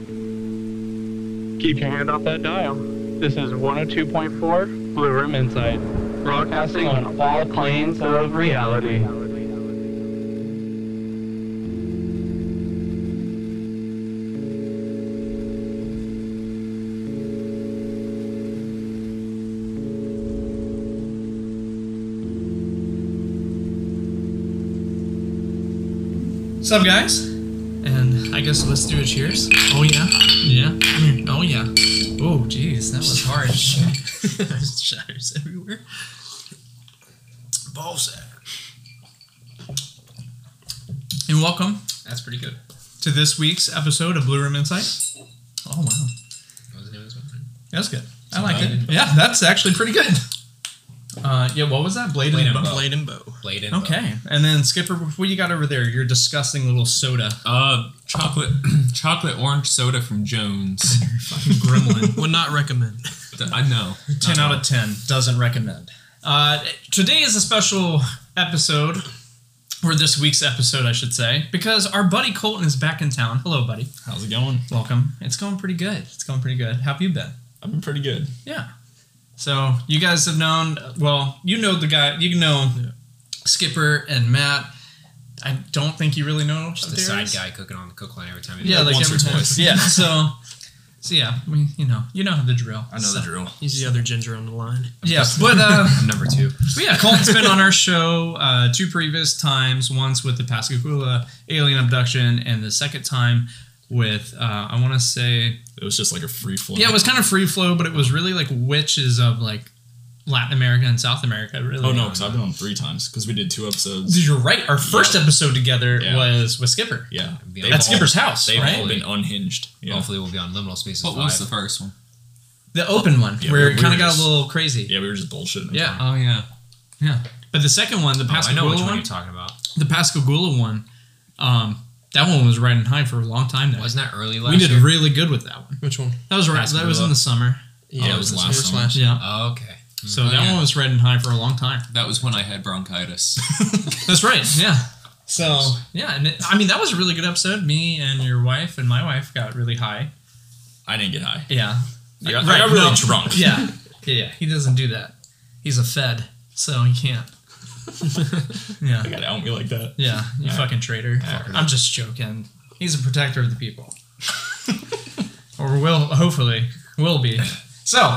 Keep your hand off that dial. This is 102.4 Blue Room Insight, broadcasting on all planes of reality. What's up, guys? And I guess let's do a cheers. Oh yeah, yeah. Oh yeah. Oh geez, that was hard. Shatters everywhere. Ball sack. And welcome. That's pretty good. To this week's episode of Blue Room Insight. Oh wow, What was the name of this one? that's good. I like it. Yeah, that's actually pretty good. Yeah, what was that? Blade and Bow. Blade and Bow. Blade and Bow. Okay, and then Skipper, what you got over there? Your disgusting little soda. Chocolate orange soda from Jones. Fucking gremlin. Would not recommend. I know. 10 out of 10. Doesn't recommend. Today is a special episode, or this week's episode, I should say, because our buddy Colton is back in town. Hello, buddy. How's it going? Welcome. It's going pretty good. It's going pretty good. How have you been? I've been pretty good. Yeah. So, you guys have known, well, you know the guy, you know Skipper and Matt. I don't think you really know Just the side guy cooking on the cook line every time. Yeah, like once every or time. twice. Yeah, so yeah, you know the drill. I know the drill. He's the other ginger on the line. Yeah, but I'm number 2. But yeah, Colton's been on our show 2 previous times, once with the Pascagoula alien abduction, and the second time with, I want to say... It was just like a free flow. Yeah, it was kind of free flow, but it was really like witches of like Latin America and South America, really. Oh, no, because I've been on 3 times, because we did 2 episodes. You're right. Our first episode together Yeah. was with Skipper. Yeah. At Skipper's house, They've right? all been unhinged. Yeah. Hopefully we'll be on Liminal Spaces What 5. was the first one? The open one, Yeah, where we it kind of were got a just- little crazy. Yeah, we were just bullshitting. Yeah. Oh, yeah. Yeah. But the second one, the I know Pascagoula which one one, you're talking about. the Pascagoula one, that one was riding high for a long time now. Wasn't that early last We did year? really good with that one. Which one? That was right. That was in the summer. Yeah, it was last summer. Yeah. Oh, okay. So that one was riding high for a long time. That was when I had bronchitis. That's right. Yeah. So yeah, and I mean that was a really good episode. Me and your wife and my wife got really high. I didn't get high. Yeah. I got really drunk. Yeah. Yeah. He doesn't do that. He's a Fed, so he can't. Yeah. I gotta out me like that. Yeah. You fucking traitor. I'm just joking. He's a protector of the people. Or hopefully will be. So,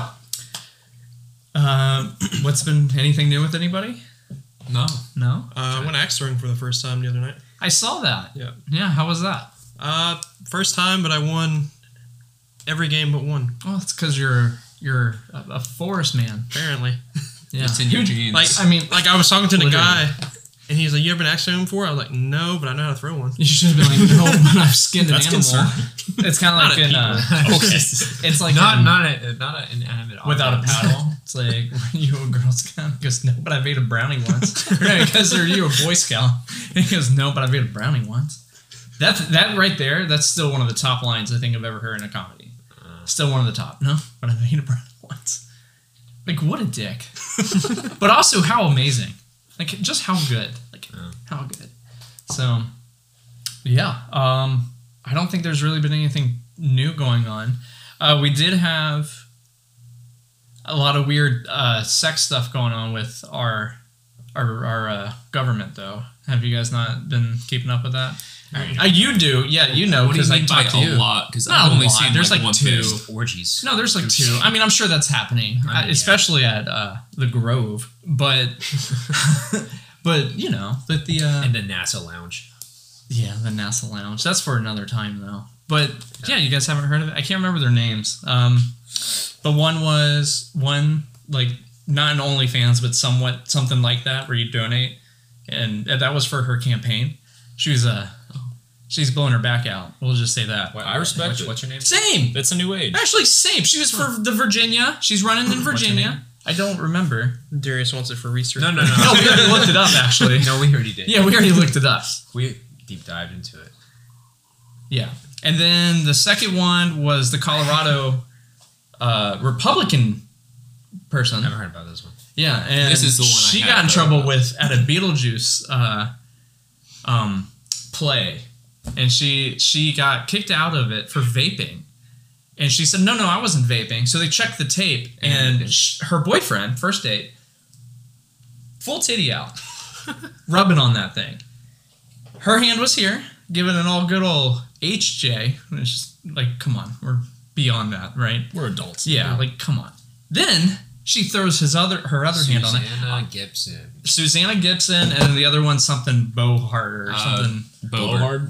what's been anything new with anybody? No. No? I went axe throwing for the first time the other night. I saw that. Yeah. Yeah, how was that? First time, but I won every game but one. Well, it's because you're a forest man. Apparently. Yeah. It's in your genes. Like I was talking to the Literally. guy, and he's like, "You ever been axe throwing before?" I was like, "No, but I know how to throw one." You should have been like, no, but I've skinned an That's animal. concerning. It's kind of like in it's like Not in, an inanimate object. without a paddle. It's like, were you a Girl Scout? He goes, no, but I made a brownie once. Or no, because are you a Boy Scout? And he goes, no, but I made a brownie once. That right there, that's still one of the top lines I think I've ever heard in a comedy. Still one of the top. No, but I made a brownie once. Like, what a dick. But also, how amazing. Like, just how good. Like, how good. So, yeah. I don't think there's really been anything new going on. We did have a lot of weird sex stuff going on with our government, though. Have you guys not been keeping up with that? You do, yeah. You know, What do you because I mean by talk to you. a lot? Because Not I've a only lot. seen There's like like one 2. fist. Orgies. No, there's like 2. I mean, I'm sure that's happening, especially at the Grove. But, but you know, but the And the NASA lounge. yeah, the NASA Lounge. That's for another time, though. But yeah, you guys haven't heard of it. I can't remember their names. But one like not an OnlyFans, but something like that, where you donate, and that was for her campaign. She's blowing her back out. We'll just say that. I respect it. What's your name? Same. It's a new age. Actually, same. She was for the Virginia. She's running in Virginia. I don't remember. Darius wants it for research. No. No, we already looked it up, actually. No, we already did. Yeah, we already looked it up. We deep dived into it. Yeah. And then the second one was the Colorado Republican person. Never heard about this one. Yeah, and This is the one I she have got in heard trouble about. with at a Beetlejuice play. and she got kicked out of it for vaping. And she said, no, I wasn't vaping. So they checked the tape, and her boyfriend, first date, full titty out, rubbing on that thing. Her hand was here, giving an all good old HJ. It's just like, come on, we're beyond that, right? We're adults. Yeah, like, come on. Then she throws her other hand on it. Susanna Gibson, and then the other one's something Bohart or something. Bohard.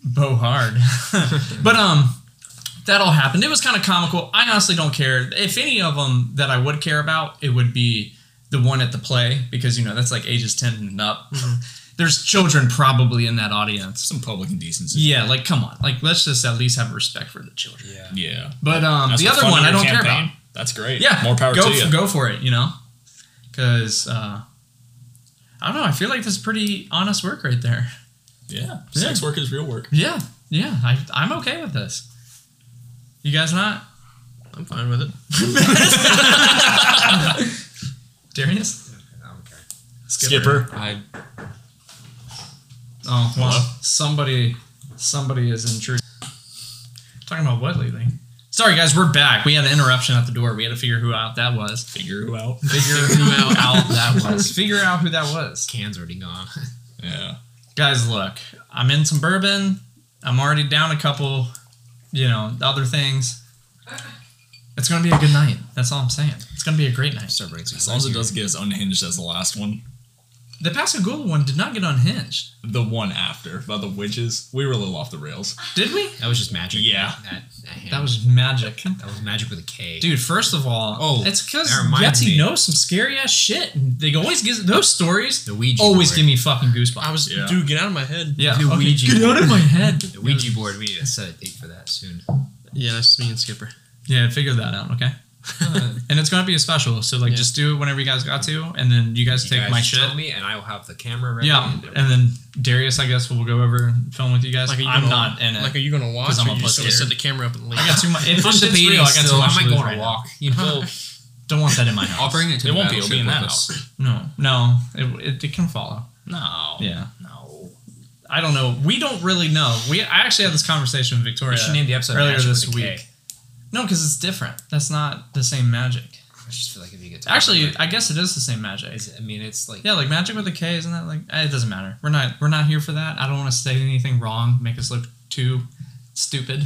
But that all happened. It was kind of comical. I honestly don't care. If any of them that I would care about, it would be the one at the play, because that's like ages 10 and up. Mm-hmm. There's children probably in that audience. Some public indecency. Yeah, like, come on. Like, let's just at least have respect for the children. Yeah. But the other one I don't care about. That's great. Yeah. More power to you. Go for it, Because, I don't know. I feel like this is pretty honest work right there. Yeah. Sex work is real work. Yeah. I'm okay with this. You guys not? I'm fine with it. Darius? Okay. Skipper. Oh, well, somebody is intruding. Talking about what lately? Sorry, guys, we're back. We had an interruption at the door. We had to figure who out that was. Figure who out that was. Figure out who that was. Can's already gone. Yeah. Guys, look, I'm in some bourbon. I'm already down a couple, other things. It's going to be a good night. That's all I'm saying. It's going to be a great night. As long as it doesn't get as unhinged as the last one. The Pascagoula one did not get unhinged. The one after, about the witches, we were a little off the rails. Did we? That was just magic. Yeah. That was magic. That was magic with a K. Dude, first of all, it's because Yeti knows some scary ass shit. And they always give those stories. The Ouija always board. give me fucking goosebumps. Dude, get out of my head. Yeah, the Ouija get out of my head. The Ouija board. We need to set a date for that soon. Yeah, that's me and Skipper. Yeah, figure that out, okay? And it's gonna be a special, so just do it whenever you guys got to, and then you guys take my shit. Tell me, and I will have the camera ready. Yeah, and then Darius, I guess, will go over and film with you guys. I'm not in it. Like, are you gonna watch? I'm or you just gonna set the camera up and leave? I got too much. If it's real, I got too much. I might go on a walk. Don't want that in my house. I'll bring it to It the won't be. It'll be in that battleship house. No, it can follow. No. Yeah. No. I don't know. We don't really know. I actually had this conversation with Victoria. You should name the episode earlier Magic this with a week. K. No, because it's different. That's not the same magic. I just feel like if you get to Actually, I guess it is the same magic. it's like Yeah, like magic with a K, isn't that like? It doesn't matter. We're not here for that. I don't want to say anything wrong, make us look too stupid.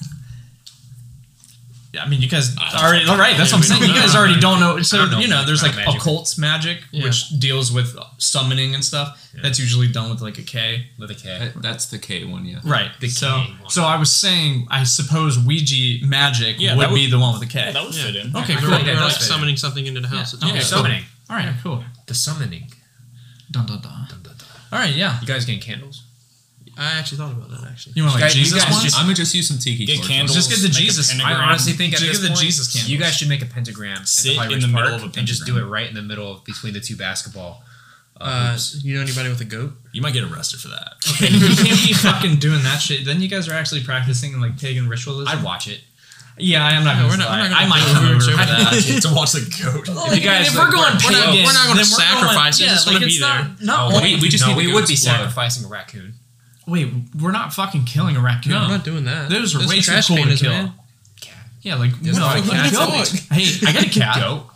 Yeah, I mean, you guys already. All right, that's what I'm saying. You guys already don't know. So there's like occult magic, which deals with summoning and stuff. Yeah. That's usually done with like a K. With a K. That's the K one, yeah. Right. The so K one. so I was saying, I suppose Ouija magic would be the one with the K. Yeah, that would fit in. Okay, cool. cool. You're like summoning something into the house. Yeah. Okay, summoning. All right, cool. The summoning. Dun dun dun. All right, yeah. You guys getting candles? I actually thought about that. Actually, You want like Jesus ones? I'm gonna just use some tiki Get torches. candles. Just get the make a Jesus. pentagram. I honestly think at Just this get the point, Jesus candles. you guys should make a pentagram Sit at the in the middle of a and just do it pentagram. right in the middle between the two basketball. you know anybody with a goat? You might get arrested for that. Okay, you can't be fucking doing that shit. Then you guys are actually practicing like pagan ritualism. I'd watch it. Yeah, I'm not gonna. I might come over for that. To watch the goat. If we're going pagan, we're not gonna sacrifice it. It's gonna be there. We would be sacrificing a raccoon. Wait, we're not fucking killing a raccoon. No, we're not doing that. Those are Those way too trash cool to cans, kill. man. Yeah, like There's not a cat. Hey, I got a cat. Goat.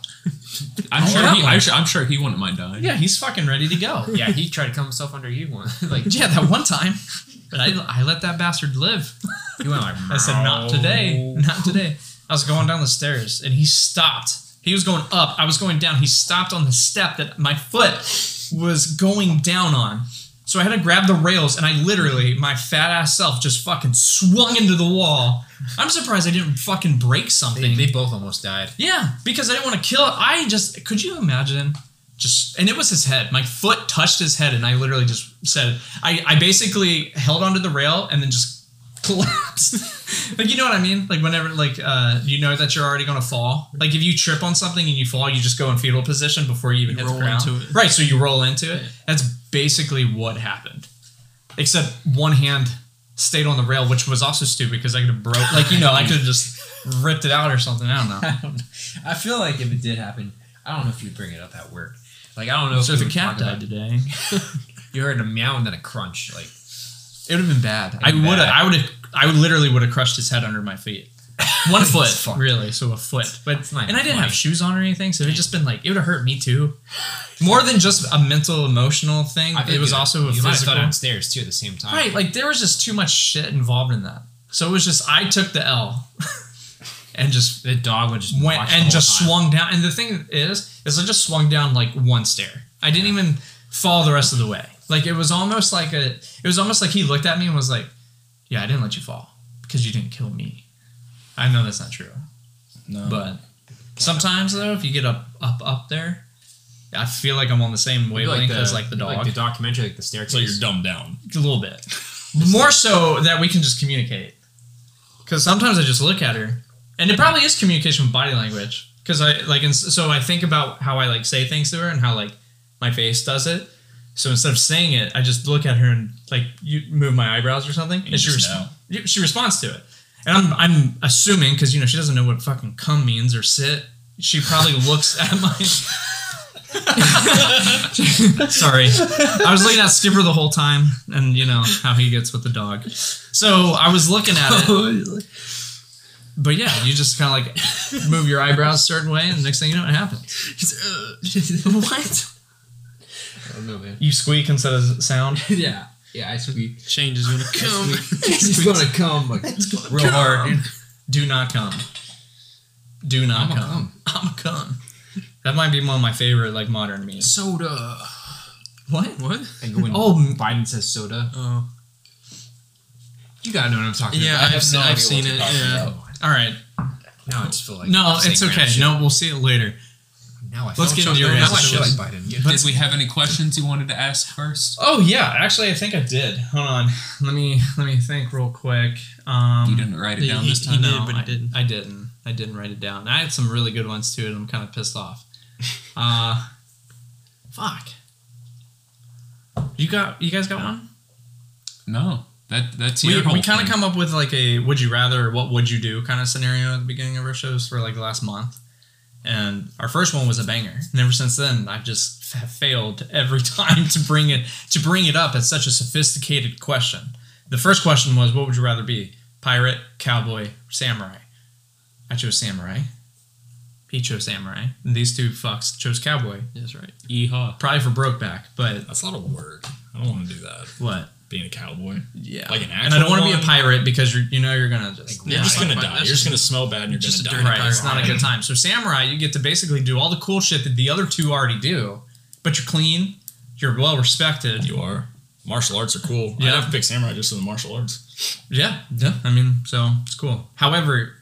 I'm sure he wouldn't mind dying. Yeah, he's fucking ready to go. Yeah, he tried to kill himself under you one. Yeah, that one time. But I let that bastard live. You went like, I said, not today. Not today. I was going down the stairs and he stopped. He was going up. I was going down. He stopped on the step that my foot was going down on. So I had to grab the rails and I literally, my fat ass self just fucking swung into the wall. I'm surprised I didn't fucking break something. They both almost died. Yeah, because I didn't want to kill it. Could you imagine? And it was his head. My foot touched his head and I literally just said, I basically held onto the rail and then just collapsed. Like, you know what I mean? Like whenever, you know that you're already going to fall. Like if you trip on something and you fall, you just go in fetal position before you even hit the ground. Into it. Right, so you roll into it. That's basically what happened. Except one hand stayed on the rail, which was also stupid because I could have broke, I could have just ripped it out or something. I don't know. I feel like if it did happen, I don't know if you'd bring it up at work. Like, I don't know So if the you cat died today. You heard a meow and then a crunch. Like, It would have been bad. I would literally would have crushed his head under my feet. 1 foot, fucked. really, so a foot. But It's not and I didn't funny. have shoes on or anything, so it would just been like it would have hurt me too. More than just a mental, emotional thing, I think it was also a you might have physical. fell downstairs too at the same time. Right, like there was just too much shit involved in that. So it was just I took the L and just The dog would just went watch the and whole just time. swung down. And the thing is I just swung down like one stair. I didn't even fall the rest of the way. Like it was almost like he looked at me and was like, "Yeah, I didn't let you fall because you didn't kill me." I know that's not true, No. but sometimes though, if you get up there, I feel like I'm on the same It'd be wavelength as like the dog. Like the documentary, like the staircase. So you're dumbed down. A little bit. More so that we can just communicate. Because sometimes I just look at her, and it probably is communication with body language. Because so I think about how I like say things to her and how like my face does it. So instead of saying it, I just look at her and like you move my eyebrows or something, and she responds to it. And I'm assuming because she doesn't know what fucking come means or sit. She probably looks at my. Sorry, I was looking at Skipper the whole time, and you know how he gets with the dog. So I was looking at it, but yeah, you just kind of like move your eyebrows a certain way, and the next thing you know, it happens. What? I don't know, man. You squeak instead of sound. Yeah, I squeak. Changes when it comes. It's gonna come like real hard, dude. Do not come. Do not I'm a come. I'm a cum. That might be one of my favorite like modern memes. Soda. What? What? Like when Biden says soda. Oh. You gotta know what I'm talking Yeah, about. I've seen it. Yeah. All right. Now I just feel like No, saying it's okay. random shit. No, we'll see it later. Now I Let's feel get into your now I answers. feel like Biden. Did we have any questions you wanted to ask first? Oh yeah, actually I think I did. Hold on. Let me think real quick. You didn't write it down this he time? did, but he didn't. I didn't. I didn't write it down. I had some really good ones too, and I'm kind of pissed off. Fuck. You guys got one? No. That's We your whole kind of thing. come up with like a would you rather or what would you do kind of scenario at the beginning of our shows for like the last month. And our first one was a banger. And ever since then, I've just have failed every time to bring it up as such a sophisticated question. The first question was, what would you rather be? Pirate, cowboy, samurai? I chose samurai. He chose samurai. And these two fucks chose cowboy. That's right. Yeehaw. Probably for Brokeback, but That's a lot of work. I don't want to do that. what? Being a cowboy. Yeah. Like an and I don't want to be a one? pirate because you're gonna just... You're Yeah, just gonna like, die. that's You're just gonna smell bad and you're just gonna a die. dirty Right, it's not a pirate. good time. So samurai, you get to basically do all the cool shit that the other two already do, but you're clean, you're well respected. You are. Martial arts are cool. Yeah. I'd have to pick samurai just for the martial arts. Yeah. I mean, so it's cool. However,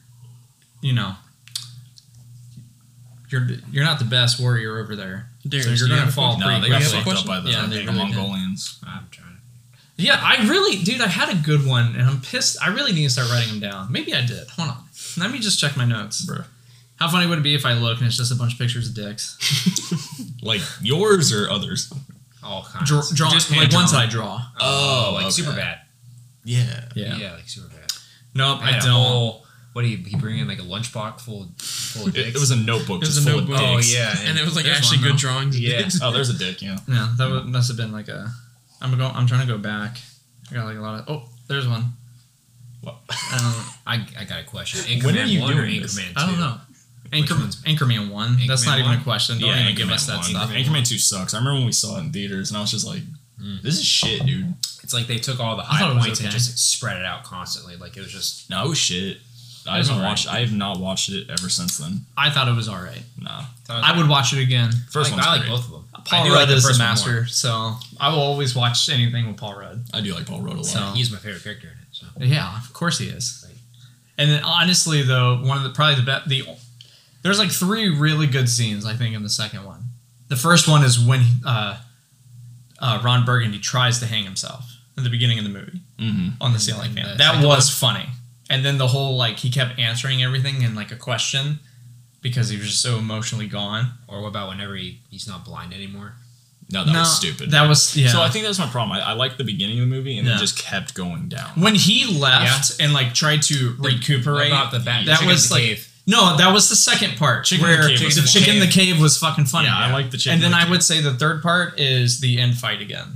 you're not the best warrior over there. Darius, so you're you gonna have a fall No, pretty they got quickly. fucked up by the, Yeah, they the really did. Mongolians. I'm trying. Yeah, I had a good one, and I'm pissed. I really need to start writing them down. Maybe I did. Hold on. Let me just check my notes. Bro. How funny would it be if I look and it's just a bunch of pictures of dicks? Like yours or others? All kinds. Draw, Just like hand ones that drawn. I draw. Oh, like okay. super bad. Yeah. Yeah. Like super bad. Nope, I had a don't. whole- what did he bring in like a lunchbox full of dicks? It was a notebook. It was just a full notebook. Of dicks. Oh yeah, And it was like There's actually one, good though. drawings. of Yeah. dicks. Oh, there's a dick. Yeah. Yeah, that must have been like a. I'm trying to go back. I got like a lot of. Oh, there's one. What? I got a question. Anchorman When are you 1 or doing this? Anchorman 2? I don't know. one's- Anchorman 1. That's Anchorman not even 1? a question. Don't even give us that 1. stuff. Anchorman 2 sucks. I remember when we saw it in theaters, and I was just like, "This is shit, dude." It's like they took all the I thought high it was points and okay. just spread it out constantly. Like it was just No, it was shit. I was haven't alright. watched. I have not watched it ever since then. I thought it was alright. Nah. I would watch it again. First one's I like great. both of them. Paul I do Rudd like the is the first one master, more. so I will always watch anything with Paul Rudd. I do like Paul Rudd a lot. So- He's my favorite character in it. So Yeah, of course he is. And then honestly, though, one of the probably the best. There's like 3 really good scenes I think in the second one. The first one is when Ron Burgundy tries to hang himself at the beginning of the movie on the ceiling fan. the That second was funny. And then the whole like he kept answering everything in like a question because he was just so emotionally gone. or what about whenever he's not blind anymore? No, that was stupid. That was So I think that's my problem. I liked the beginning of the movie, and Yeah. it just kept going down. when he left and like tried to recuperate. What about the bat? that chicken was in the like cave? no, that was the second part. Chicken in the where cave was the funny. chicken in the cave was fucking funny. Yeah, I like the chicken And then in the I cave. would say the third part is the end fight again. Like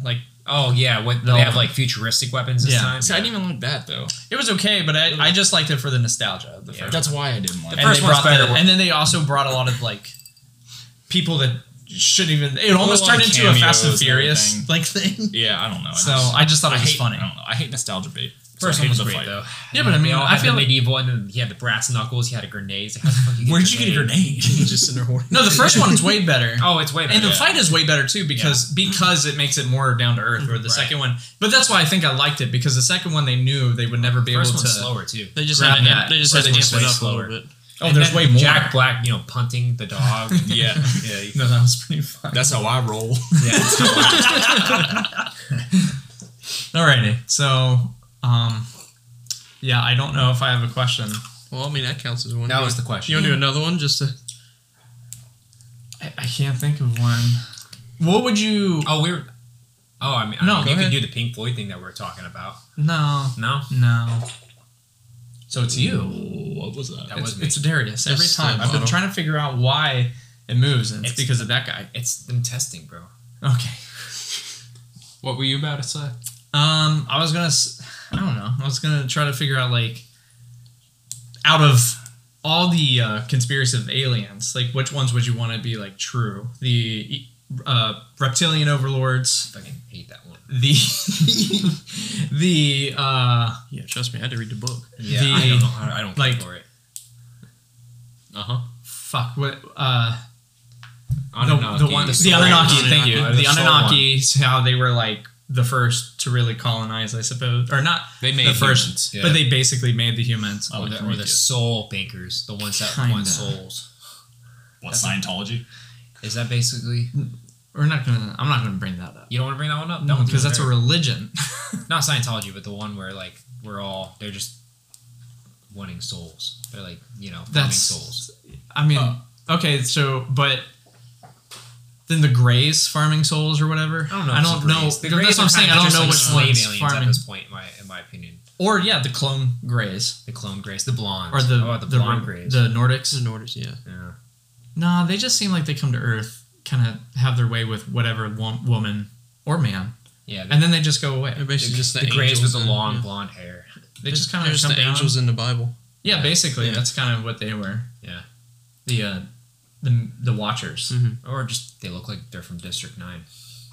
Oh yeah, what No. they have like futuristic weapons this Yeah. time. See, I didn't even like that though. It was okay, but I just liked it for the nostalgia of the first. That's why I didn't like The it. And first they one's brought better. and then they also brought a lot of like people that shouldn't even. It almost a lot turned of into a Fast and cameos and Furious everything. like thing. Yeah, I don't know. So I just thought it was hate, funny. I don't know. I hate nostalgia bait. First So I one was hated the great fight. though. Yeah, but I They mean, all I had feel the like- medieval, and then he had the brass knuckles. He had a grenade. Like, how the fuck you get Where'd you get a grenade? just in there holding. No, the first one's way better. Oh, it's way better. And the yeah. fight is way better too because it makes it more down to earth. Or the Right. second one, but that's why I think I liked it because the second one they knew they would never be First able to. one's slower too. They just Grab had that. they just Or had they to just split way up a slower. little bit. Oh, And there's then way more. Jack Black, punting the dog. Yeah, yeah, No, that was pretty fun. that's how I roll. Alrighty, so yeah, I don't know if I have a question. Well, I mean that counts as one. that was the question. You want to do another one just to? I can't think of one. What would you? Oh, we're. Oh, I mean, No, you go can ahead. do the Pink Floyd thing that we are talking about. No, No, no. So it's you. What was that? that was me. It's Darius every Just time. the I've been bottle. trying to figure out why it moves, and it's It's- because of that guy. It's them testing, bro. Okay. What were you about to say? I was gonna. I don't know. I was gonna try to figure out like, out of all the conspiracy of aliens, like which ones would you want to be like true? The reptilian overlords, I fucking hate that one. the the Yeah, trust me, I had to read the book. Yeah, The- I don't know. I don't like- care for it. fuck what Anunnaki. the one the soul- Anunnaki. Thank you. Anunnaki, The soul Anunnaki. How they were like the first to really colonize, I suppose, or not They made the first, humans. Yeah. but they basically made the humans. one. Or the Prometheus. soul bankers, the ones that Kinda. want souls. What, Scientology? Is that basically? We're not gonna. I'm not gonna bring that up. You don't want to bring that one up? No, Don't do because it that's a there. religion. Not Scientology, but the one where like they're just wanting souls. They're like farming That's- souls. I mean, okay, so but then the Greys farming souls or whatever. I don't know. I if don't it's know. Greys. The That's Greys what I'm are saying. I kinda don't just know like which slave one's aliens farming. at this point, in my opinion. Or yeah, the clone Greys The clone Greys, the blondes, or the blonde Greys. the Nordics. The Nordics, yeah. yeah. No, they just seem like they come to Earth, kind of have their way with whatever woman or man, Yeah, and then they just go away. They're basically just the Greys with angels the in- long yeah. blonde hair. They just kind They're of just come the down. angels in the Bible. Yeah, basically, Yeah. that's kind of what they were. Yeah. The Watchers. Or just they look like they're from District 9.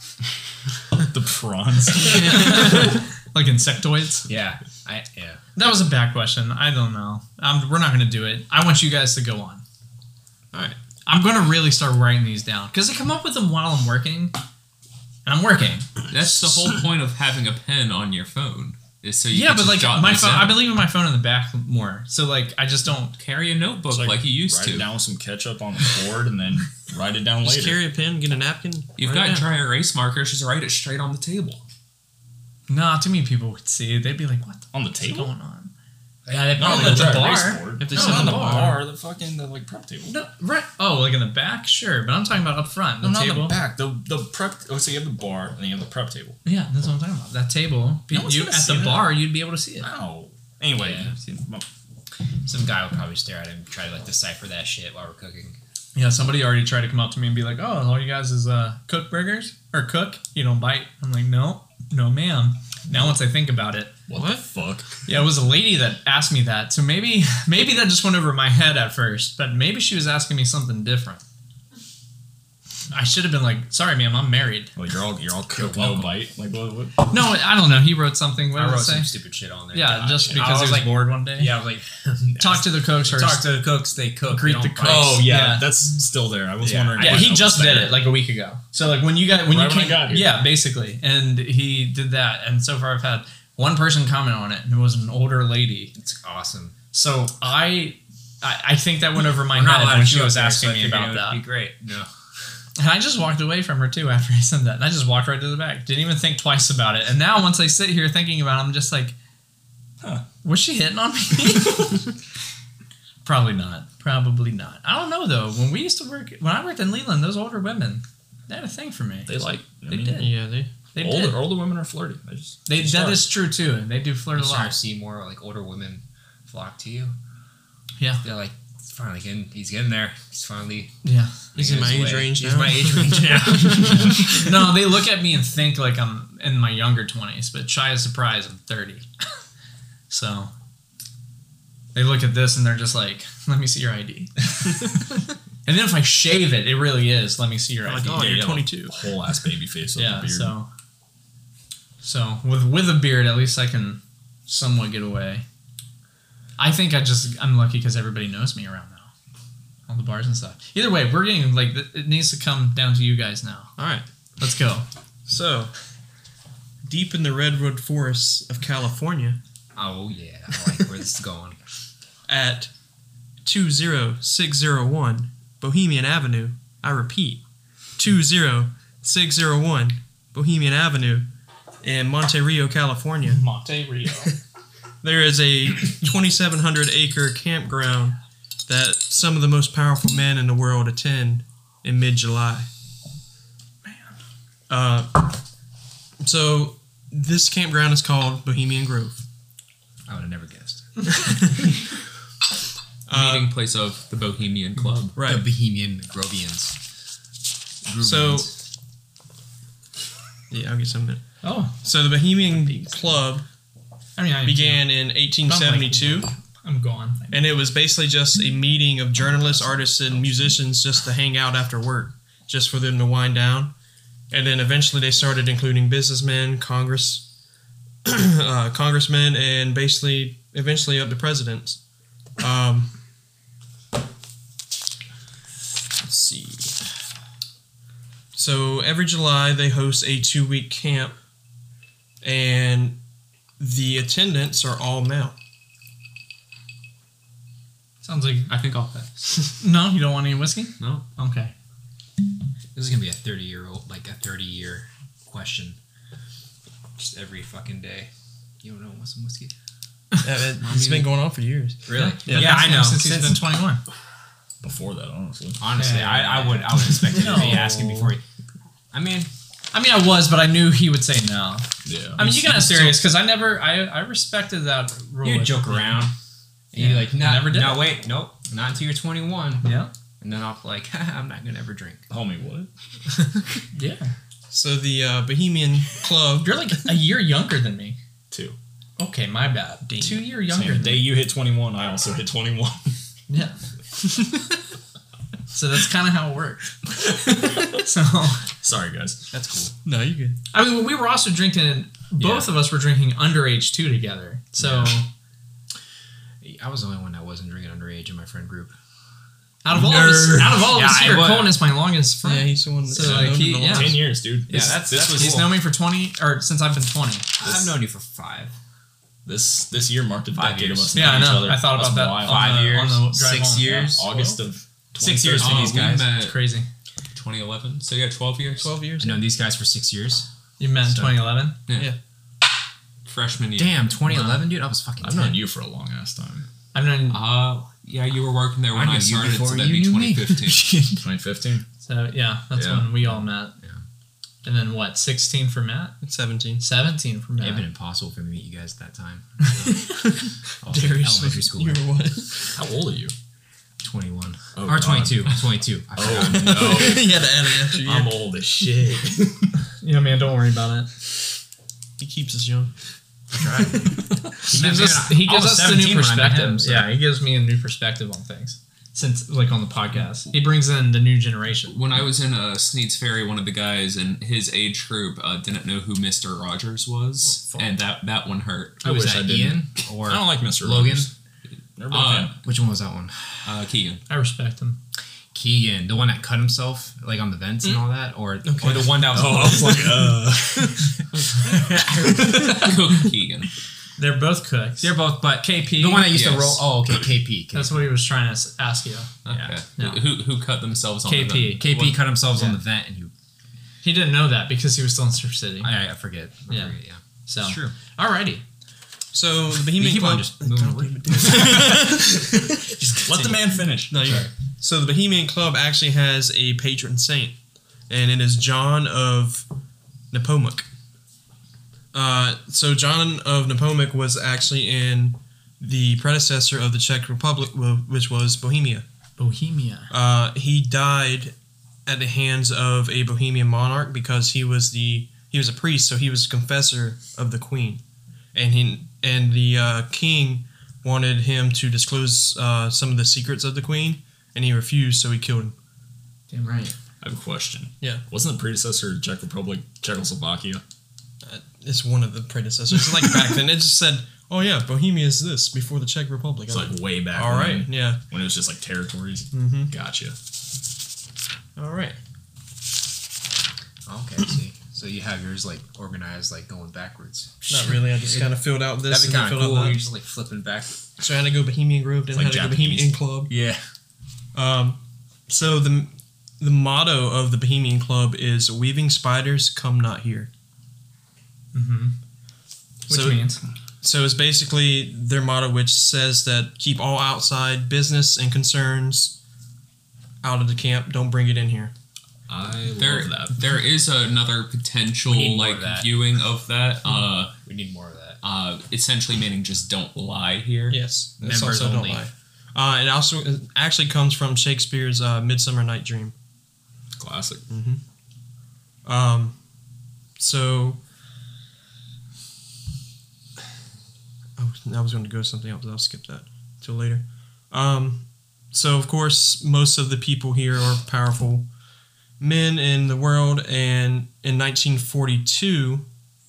The prawns. Like insectoids. Yeah. That was a bad question. I don't know. We're not going to do it. I want you guys to go on. All right. I'm going to really start writing these down because I come up with them while I'm working, and I'm working. That's the whole point of having a pen on your phone. Is so you Yeah, can but just like jot my these phone, down. I believe in my phone in the back more. So like I just don't. Carry a notebook Just, like you used write to. it down with some ketchup on the board and then write it down Just later. carry a pen, get a napkin. You've write it got down. dry erase markers. Just write it straight on the table. Nah, too many people would see it. They'd be like, "What the On the fuck's table? going on?" Yeah, they No, probably the dry bar. erase board. If they No, sit not on the the bar. the like prep table. No, right. Oh, like in the back, sure. But I'm talking about up front. The No, not table. the back. The prep. Oh, so you have the bar and then you have the prep table. Yeah, that's what I'm talking about. That table. No one's You gonna at see the that. bar, you'd be able to see it. No. Anyway, Yeah. Some guy would probably stare at him and try to like decipher that shit while we're cooking. Yeah, somebody already tried to come up to me and be like, "Oh, all you guys is cook burgers or cook? You don't bite?" I'm like, "No, ma'am." Now once I think about it, what the fuck? yeah, it was a lady that asked me that. So maybe that just went over my head at first, but maybe she was asking me something different. I should have been like, "Sorry, ma'am, I'm married." Well, you're all cooked, no welcome. bite. Like what? No, I don't know. He wrote something. What I did wrote it say? some stupid shit on there. Yeah, just I because he was like, bored one day. Yeah, I was like, Talk to the cooks or talk to the cooks. They cook. Greet they the don't cooks. bite. Oh yeah, Yeah. that's still there. I was Yeah. wondering. Yeah, what he else just there. did it like a week ago. So like when you Right came, when I got here. yeah, basically, and he did that, and so far I've had one person comment on it, and it was an older lady. It's awesome. So I think that went over my I'm not head allowed when to she show was up there, asking so I me figured about it that, would be great. No. and I just walked away from her too after I said that. And I just walked right to the back, didn't even think twice about it. And now once I sit here thinking about it, I'm just like, was she hitting on me? Probably not. I don't know though. When I worked in Leland, those older women, they had a thing for me. They like. They did. Yeah, they. They did. older women are flirty. That is true too. And they do flirt You a start lot. to see more like older women flock to you. Yeah. They're like finally he's getting there. He's finally Yeah. He's in my his age way. range He's now. my age range now. No, they look at me and think like I'm in my younger 20s, but shy of surprise, I'm 30. So they look at this and they're just like, let me see your ID. And then if I shave it, it really is, let me see your I'm ID. like, oh, Yeah, you're you have a 22. Whole ass baby face with Yeah, a beard. so with a beard, at least I can somewhat get away. I think I'm lucky because everybody knows me around now. All the bars and stuff. Either way, we're getting, like, it needs to come down to you guys now. All right. Let's go. So, deep in the redwood forests of California, Oh yeah, I like where this is going. at 20601 Bohemian Avenue. I repeat, 20601 Bohemian Avenue in Monte Rio, California. Monte Rio. There is a 2,700 acre campground that some of the most powerful men in the world attend in mid-July. So this campground is called Bohemian Grove. I would have never guessed. Meeting place of the Bohemian Club. Right. The Bohemian Grovians. So, yeah, I'll get some minute. Oh, So the Bohemian Club I mean, I began in 1872, I'm gone. and it was basically just a meeting of journalists, artists, and musicians just to hang out after work, just for them to wind down. And then eventually they started including businessmen, congressmen, and eventually up to presidents. Let's see. So every July they host a 2-week camp, and the attendants are all male. Sounds like... I think I'll pass. No, you don't want any whiskey? No. Okay. This is gonna be a 30-year question. Just every fucking day. You don't know what's some whiskey? It's been going on for years. Really? Yeah, Yeah, I know. Since he's been 21. Before that, honestly. Honestly, Yeah. I would expect you to be No. asking before. I mean, I was, but I knew he would say no. Yeah. I mean, you can ask serious, because I respected that rule. you with joke him. around. And Yeah, you're like, no, I never did no, it. wait, nope, not until you're 21. Yeah. And then I'll be like, I'm not gonna ever drink. Homie, what? Yeah. So the Bohemian Club. You're like a year younger than me. 2. Okay, my bad. Damn. 2 year Same younger. day you hit 21, I also hit 21. Yeah. So that's kind of how it worked. So, Sorry, guys. That's cool. No, you're good. I mean, we were also drinking. Both of us were drinking underage too together. So, I was the only one that wasn't drinking underage in my friend group. out of all of us Yeah, I here, was. Cohen is my longest friend. Yeah, he's the one that's So, like, known he- the yeah. longest. 10 years, dude. Yeah, that's He's cool. known me for 20, or since I've been 20. I've known you for 5. This year marked a 5 decade years. of us Yeah, I knowing each know. other. I thought That's about that. wild. 5 years, on the drive 6 home. years. August of 6 years for 2013. these we guys. met It's crazy. 2011. So yeah, 12 years. 12 years. I've known these guys for 6 years. You met in So- 2011? Freshman year. Damn, 2011, dude. I was fucking. I've 10. known you for a long ass time. I've known. Yeah, you were working there when I knew I you started, before so that'd you be knew me. 2015. 2015. So, yeah, that's Yeah. when we all met. Yeah. And then what, 16 for Matt? It's 17. 17 for It'd have Matt. been impossible for me to meet you guys at that time. Darius, elementary school. you were what? How old are you? 21. Oh, or God. 22. 22. I forgot. Oh, He had to add an extra no. year. I'm old as shit. Yeah, man, don't worry about it. He keeps us young. He gives us the new perspective. Yeah, he gives me a new perspective on things. Since, like, on the podcast. He brings in the new generation. When I was in Sneed's Ferry, one of the guys in his age group didn't know who Mr. Rogers was, fuck. and that one hurt. Who was wish I that, didn't. Ian? Or I don't like Mr. Logan? Rogers. Never been a fan. Which one was that one? Keegan. I respect him. Keegan, the one that cut himself, like on the vents and all that, or the one that was. Oh, I was like, Cook Keegan. They're both cooks. They're both, but KP. the one that used to Yes. roll. Oh, okay, KP. That's what he was trying to ask you. Okay. Yeah. Who cut themselves on KP. the KP cut himself on Yeah. the vent, and you. He didn't know that because he was still in Surf City. I forget. Yeah. Yeah. So, It's true. Alrighty. So the You Bohemian keep on Club. just moving away. let the man finish. No, you're right. So the Bohemian Club actually has a patron saint, and it is John of Nepomuk. So John of Nepomuk was actually in the predecessor of the Czech Republic, which was Bohemia. Bohemia. He died at the hands of a Bohemian monarch because he was a priest, so he was confessor of the queen, and the king wanted him to disclose some of the secrets of the queen, and he refused, so he killed him. Damn right. I have a question. Yeah. Wasn't the predecessor of Czech Republic Czechoslovakia? It's one of the predecessors. Like back then, it just said, "Oh yeah, Bohemia is this before the Czech Republic." It's like way back. all right, when, yeah, when it was just like territories. Mm-hmm. Gotcha. all right. Okay, see. So you have yours like organized, like going backwards. Not really. I just kind of filled out this. That'd be and kind of filled out cool. that. You're just like flipping back. So I had to go Bohemian Grove, then It's like had to go Japanese. Bohemian Club. Yeah. So the motto of the Bohemian Club is "Weaving spiders, come not here." Mm-hmm. Which So- means So it's basically their motto, which says that keep all outside business and concerns out of the camp. Don't bring it in here. I There, love that. there is another potential We need more like of that. viewing of that. We need more of that. Essentially meaning just don't lie here. Yes, that's Members also only. don't lie. It also actually comes from Shakespeare's Midsummer Night Dream. Classic. So I was going to go to something else, but I'll skip that till later. So of course, most of the people here are powerful men in the world, and in 1942,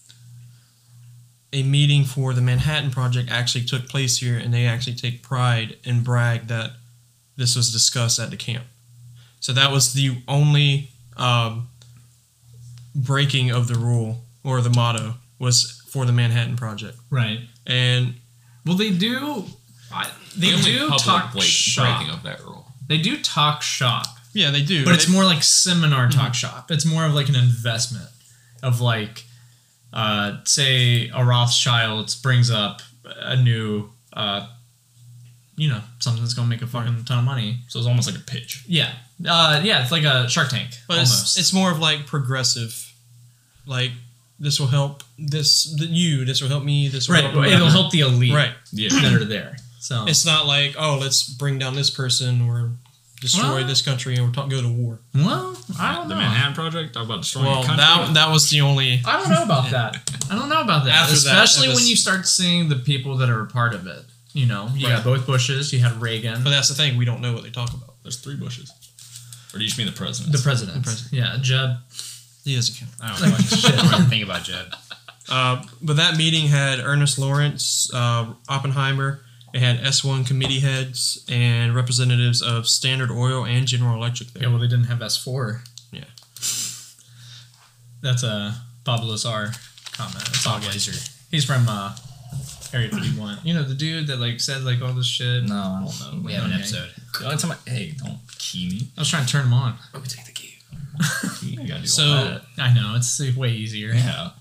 a meeting for the Manhattan Project actually took place here, and they actually take pride and brag that this was discussed at the camp. So that was the only breaking of the rule or the motto was for the Manhattan Project. right. And Well, they do. They The only do public talk breaking shop. of that rule. They do talk shop, yeah, they do. but it's They- more like seminar talk shop. It's more of like an investment of like, say a Rothschild brings up a new, something that's gonna make a fucking ton of money. So it's almost like a pitch. Yeah, yeah, it's like a Shark Tank but almost. it's more of like progressive. Like this will help this will help me. This will right. help It'll help the elite Right. Yeah. that are there. So It's not like, oh, let's bring down this person or destroy Well- this country and go to war. well, I don't The know. Manhattan Project. Talk about destroying Well, a country. that was the only. I don't know about that. I don't know about that. After that, Especially it was- when you start seeing the people that are a part of it. You know, you Right. got both Bushes, you had Reagan, But that's the thing. We don't know what they talk about. There's 3 Bushes. Or do you just mean the president? the president. The president. Yeah, Jeb. He doesn't count. I don't know shit. I don't think about Jed. But that meeting had Ernest Lawrence, Oppenheimer. It had S1 committee heads and representatives of Standard Oil and General Electric there. Yeah, well, they didn't have S4. Yeah. That's a Bob Lazar comment. It's all good. Laser. He's from Area 51. You know, the dude that like said like all this shit. No, I don't know. We have an Okay. episode. The only time hey, don't key me. I was trying to turn him on. Oh, we take the key. You gotta do So- all that. I know, it's way easier. Yeah.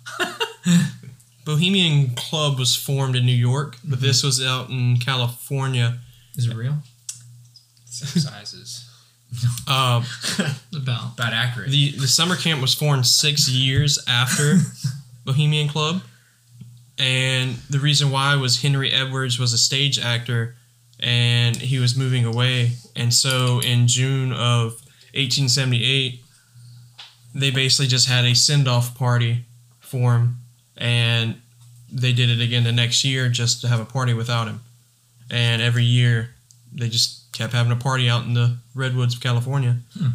Bohemian Club was formed in New York, but this was out in California. Is it real? Same sizes. Uh, About. About accurate. the summer camp was formed 6 years after Bohemian Club, and the reason why was Henry Edwards was a stage actor, and he was moving away, and so in June of 1878, they basically just had a send-off party for him, and they did it again the next year just to have a party without him, and every year they just kept having a party out in the redwoods of California.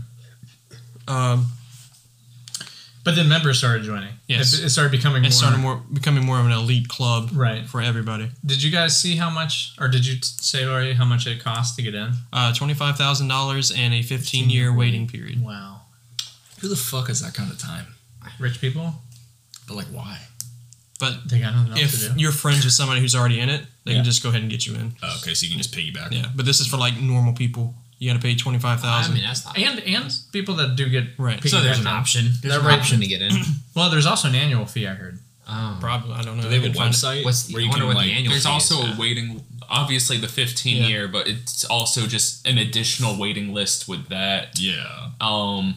But then members started joining. Yes. It started becoming more. It started becoming more of an elite club Right. for everybody. Did you guys see how much, or did you say already how much it cost to get in? $25,000 and a 15-year waiting period. Wow. Who the fuck has that kind of time? Rich people? But like, why? But They got nothing else to if do. you're friends with somebody who's already in it, they Yeah. can just go ahead and get you in. Oh, okay, so you can just piggyback. Yeah, but this is for like normal people. You got to pay $25,000. I mean, that's not. And people that do get Right. So there's an piggybacked on. option. There's That an right. option to get in. Well, there's also an annual fee, I heard. Probably, I don't know. Do they have a I couldn't find it. website What's the- where I you wonder can what the like? annual There's fee also is, a waiting, obviously the 15 Yeah. year, but it's also just an additional waiting list with that. Yeah.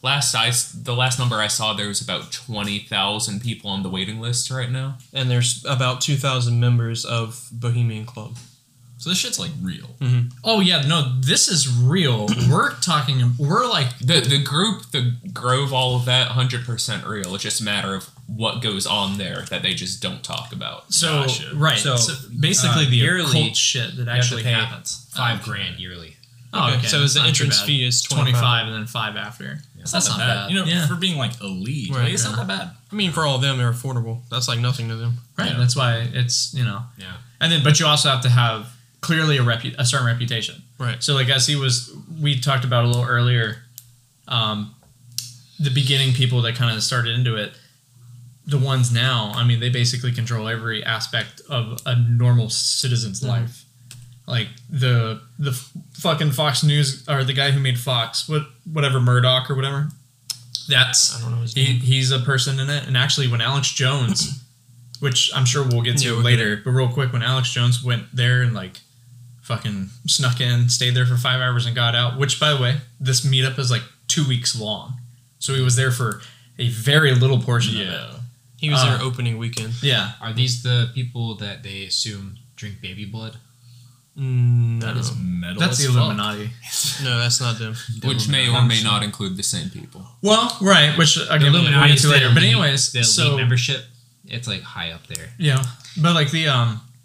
The last number I saw, there was about 20,000 people on the waiting list right now. And there's about 2,000 members of Bohemian Club. So this shit's like real. Oh yeah, no, this is real. We're like The group, the Grove, all of that, 100% real. It's just a matter of what goes on there that they just don't talk about. so Gotcha. right. So, So, basically, the yearly, occult shit that You have to actually pay happens. $5,000 yearly. Oh, okay. So that's the not too entrance bad. fee is 25 and then 5 after. That's not bad. You know, Yeah. for being like elite, Right, like, it's yeah. not that bad. I mean, for all of them, they're affordable. That's like nothing to them. Right. Yeah. That's why it's Yeah. and then but you also have to have clearly a certain reputation. Right. So like as we talked about a little earlier, the beginning people that kind of started into it, the ones now, I mean, they basically control every aspect of a normal citizen's life. Like the fucking Fox News, or the guy who made Fox, whatever Murdoch or whatever. That's I don't know his name. he's a person in it. And actually, when Alex Jones, which I'm sure we'll get to Yeah, we'll later, but real quick, when Alex Jones went there and like fucking snuck in, stayed there for 5 hours and got out. Which, by the way, this meetup is like 2 weeks long, so he was there for a very little portion of it. Yeah. He was there opening weekend. Yeah. Are these the people that they assume drink baby blood? No, That is metal. That's the as fuck. Illuminati. no, that's not them. Which may or may not include the same people. Well, right, which The again we'll get Illuminati to later. But anyways, the so elite membership, it's like high up there. yeah, but like the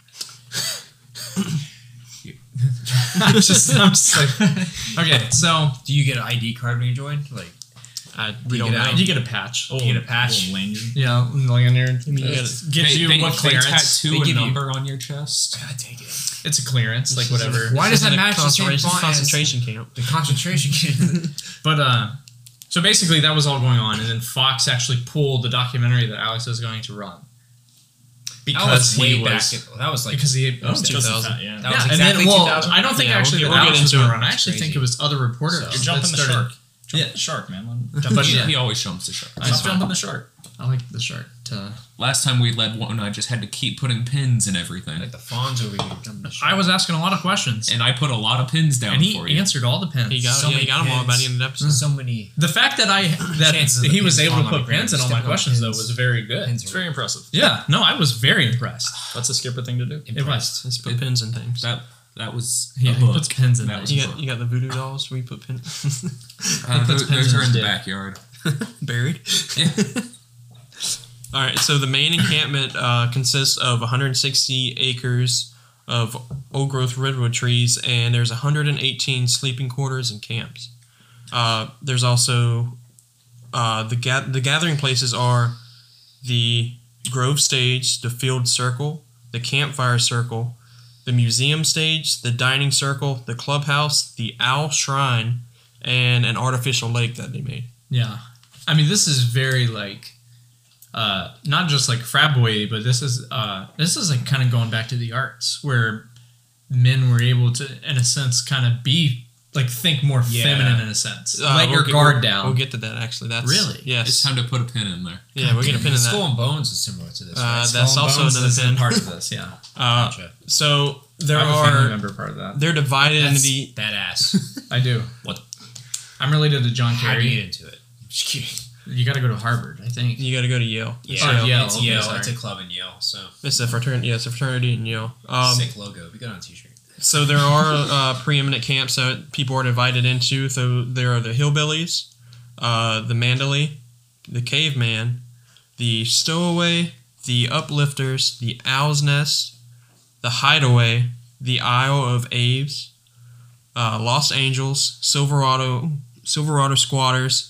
I'm just like okay, so Do you get an ID card when you join? Like, We you don't get know. out? you get a patch. Oh, You get a patch? little lanyard. Yeah, lanyard. I mean, you Gives gotta- you they, what they clearance? tattoo They a give you- number on your chest. God take it. It's a clearance, like whatever. Why does that It's in a match the same concentration, font as concentration camp? the concentration camp? But so basically that was all going on, and then Fox actually pulled the documentary that Alex is going to run That was because way he back. was That was like because he That was okay. 2000. Yeah. That Yeah, was and exactly then 2000. I don't think Yeah, actually we'll that get Alex was into going it. to run. I actually Crazy. think it was other reporters. So- You jump that in the started- shark. Jump Yeah. the shark, man. But He, yeah, he always jumps the shark. That's Stop fine. jumping the shark. I like the shark. Last time we led one, I just had to keep putting pins in everything. Like the Fonz over here jumping the shark. I was asking a lot of questions, And I put a lot of pins down and he for you. answered all the pins. He got, So yeah, he many got them all by the pins. end of the episode. so many The fact that Chances of he the was pins able to falling on put the ground, pins in all my stepping on questions though pins. was very good. pins. It's very impressive. Yeah, no, I was very impressed. That's a skipper thing to do. It was. Let's put pins in things. That was Yeah, a he book. puts pins in That there. was- You got the voodoo dolls where you put pins puts pins those in are his in the dick. backyard. buried. Yeah. All right, so the main encampment consists of 160 acres of old-growth redwood trees, and there's 118 sleeping quarters and camps. There's also the gathering places are the Grove Stage, the Field Circle, the Campfire Circle, the Museum Stage, the Dining Circle, the Clubhouse, the Owl Shrine, and an artificial lake that they made. Yeah, I mean this is very like, not just like frat boy, but this is like kind of going back to the arts where men were able to, in a sense, kind of be like think more Yeah. feminine in a sense. We'll Let your get- guard we'll- down. We'll get to that actually. That's Really? yes. It's time to put a pin in there. Yeah, we'll get a pin in Skull that. and Bones is similar to this. Uh, right? that's Skull and also Bones another is a pin. part of this. Yeah, Gotcha. So there I have a family are member part of that. they're divided into That's the badass. I do. What? I'm related to John How do you Kerry. get into it? Just kidding. You got to go to Harvard, I think. you got to go to Yale. Yeah, Oh, Yale, it's okay, Yale. sorry. It's a club in Yale. So It's a fraternity. Yeah, it's a fraternity in Yale. sick logo. We got on a t-shirt. So there are preeminent camps that people are divided into. So there are the Hillbillies, the Mandalay, the Caveman, the Stowaway, the Uplifters, the Owl's Nest, the Hideaway, the Isle of Aves, Los Angeles, Silverado Squatters,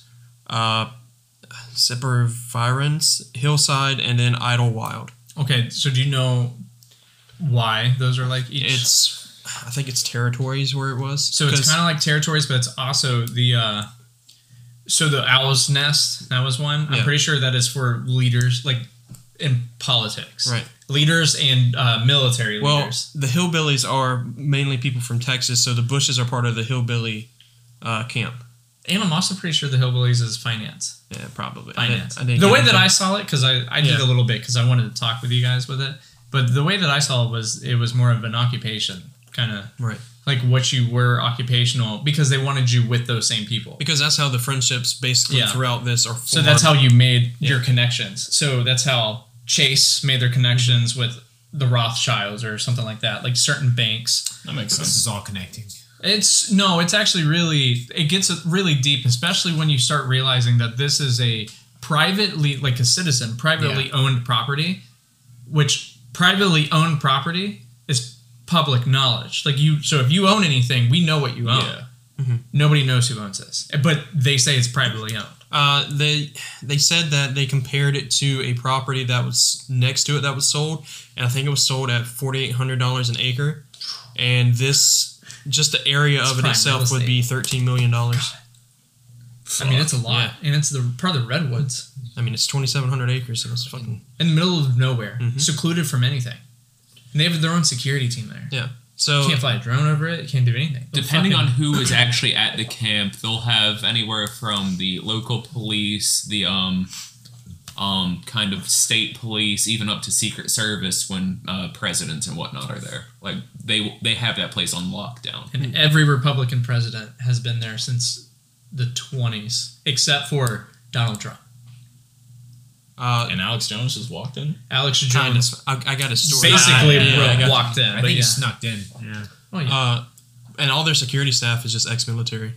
Sempervirens, Hillside, and then Idlewild. Okay, so do you know why those are like each? I think it's territories where it was. So it's kind of like territories, but it's also the so the Owl's Nest, that was one. I'm Yeah. pretty sure that is for leaders, like in politics, Right. Leaders and military Well, leaders. the Hillbillies are mainly people from Texas, so the Bushes are part of the Hillbilly camp. And I'm also pretty sure the Hillbillies is finance. Yeah, probably. Finance. I didn't The get way into that it. I saw it, because I did Yeah. a little bit because I wanted to talk with you guys with it. But the way that I saw it was more of an occupation kind of. Right. like what you were occupational, because they wanted you with those same people. Because that's how the friendships basically Yeah. throughout this are formed. So that's how you made your connections. So that's how Chase made their connections with the Rothschilds or something like that, like certain banks. That makes This sense. is all connecting. It's actually really, it gets really deep, especially when you start realizing that this is a privately, like a citizen, privately owned property, which privately owned property is public knowledge. Like so if you own anything, we know what you own. Yeah. Nobody knows who owns this, but they say it's privately owned. They said that they compared it to a property that was next to it that was sold, and I think it was sold at $4,800 an acre, and this just the area of it prime itself real would be $13 million. I mean, it's a lot, and it's part of the redwoods I mean, it's 2,700 acres, so it's fucking in the middle of nowhere, secluded from anything. And they have their own security team there. yeah. So You can't fly a drone over it. You can't do anything. Depending on who is actually at the camp, they'll have anywhere from the local police, the kind of state police, even up to Secret Service when presidents and whatnot are there. Like they have that place on lockdown. And every Republican president has been there since the 20s, except for Donald Trump. And Alex Jones just walked in. Alex kind Jones of, I got a story. basically Yeah, walked in. I but think yeah. he snuck in. Yeah. Oh, yeah. And all their security staff is just ex-military.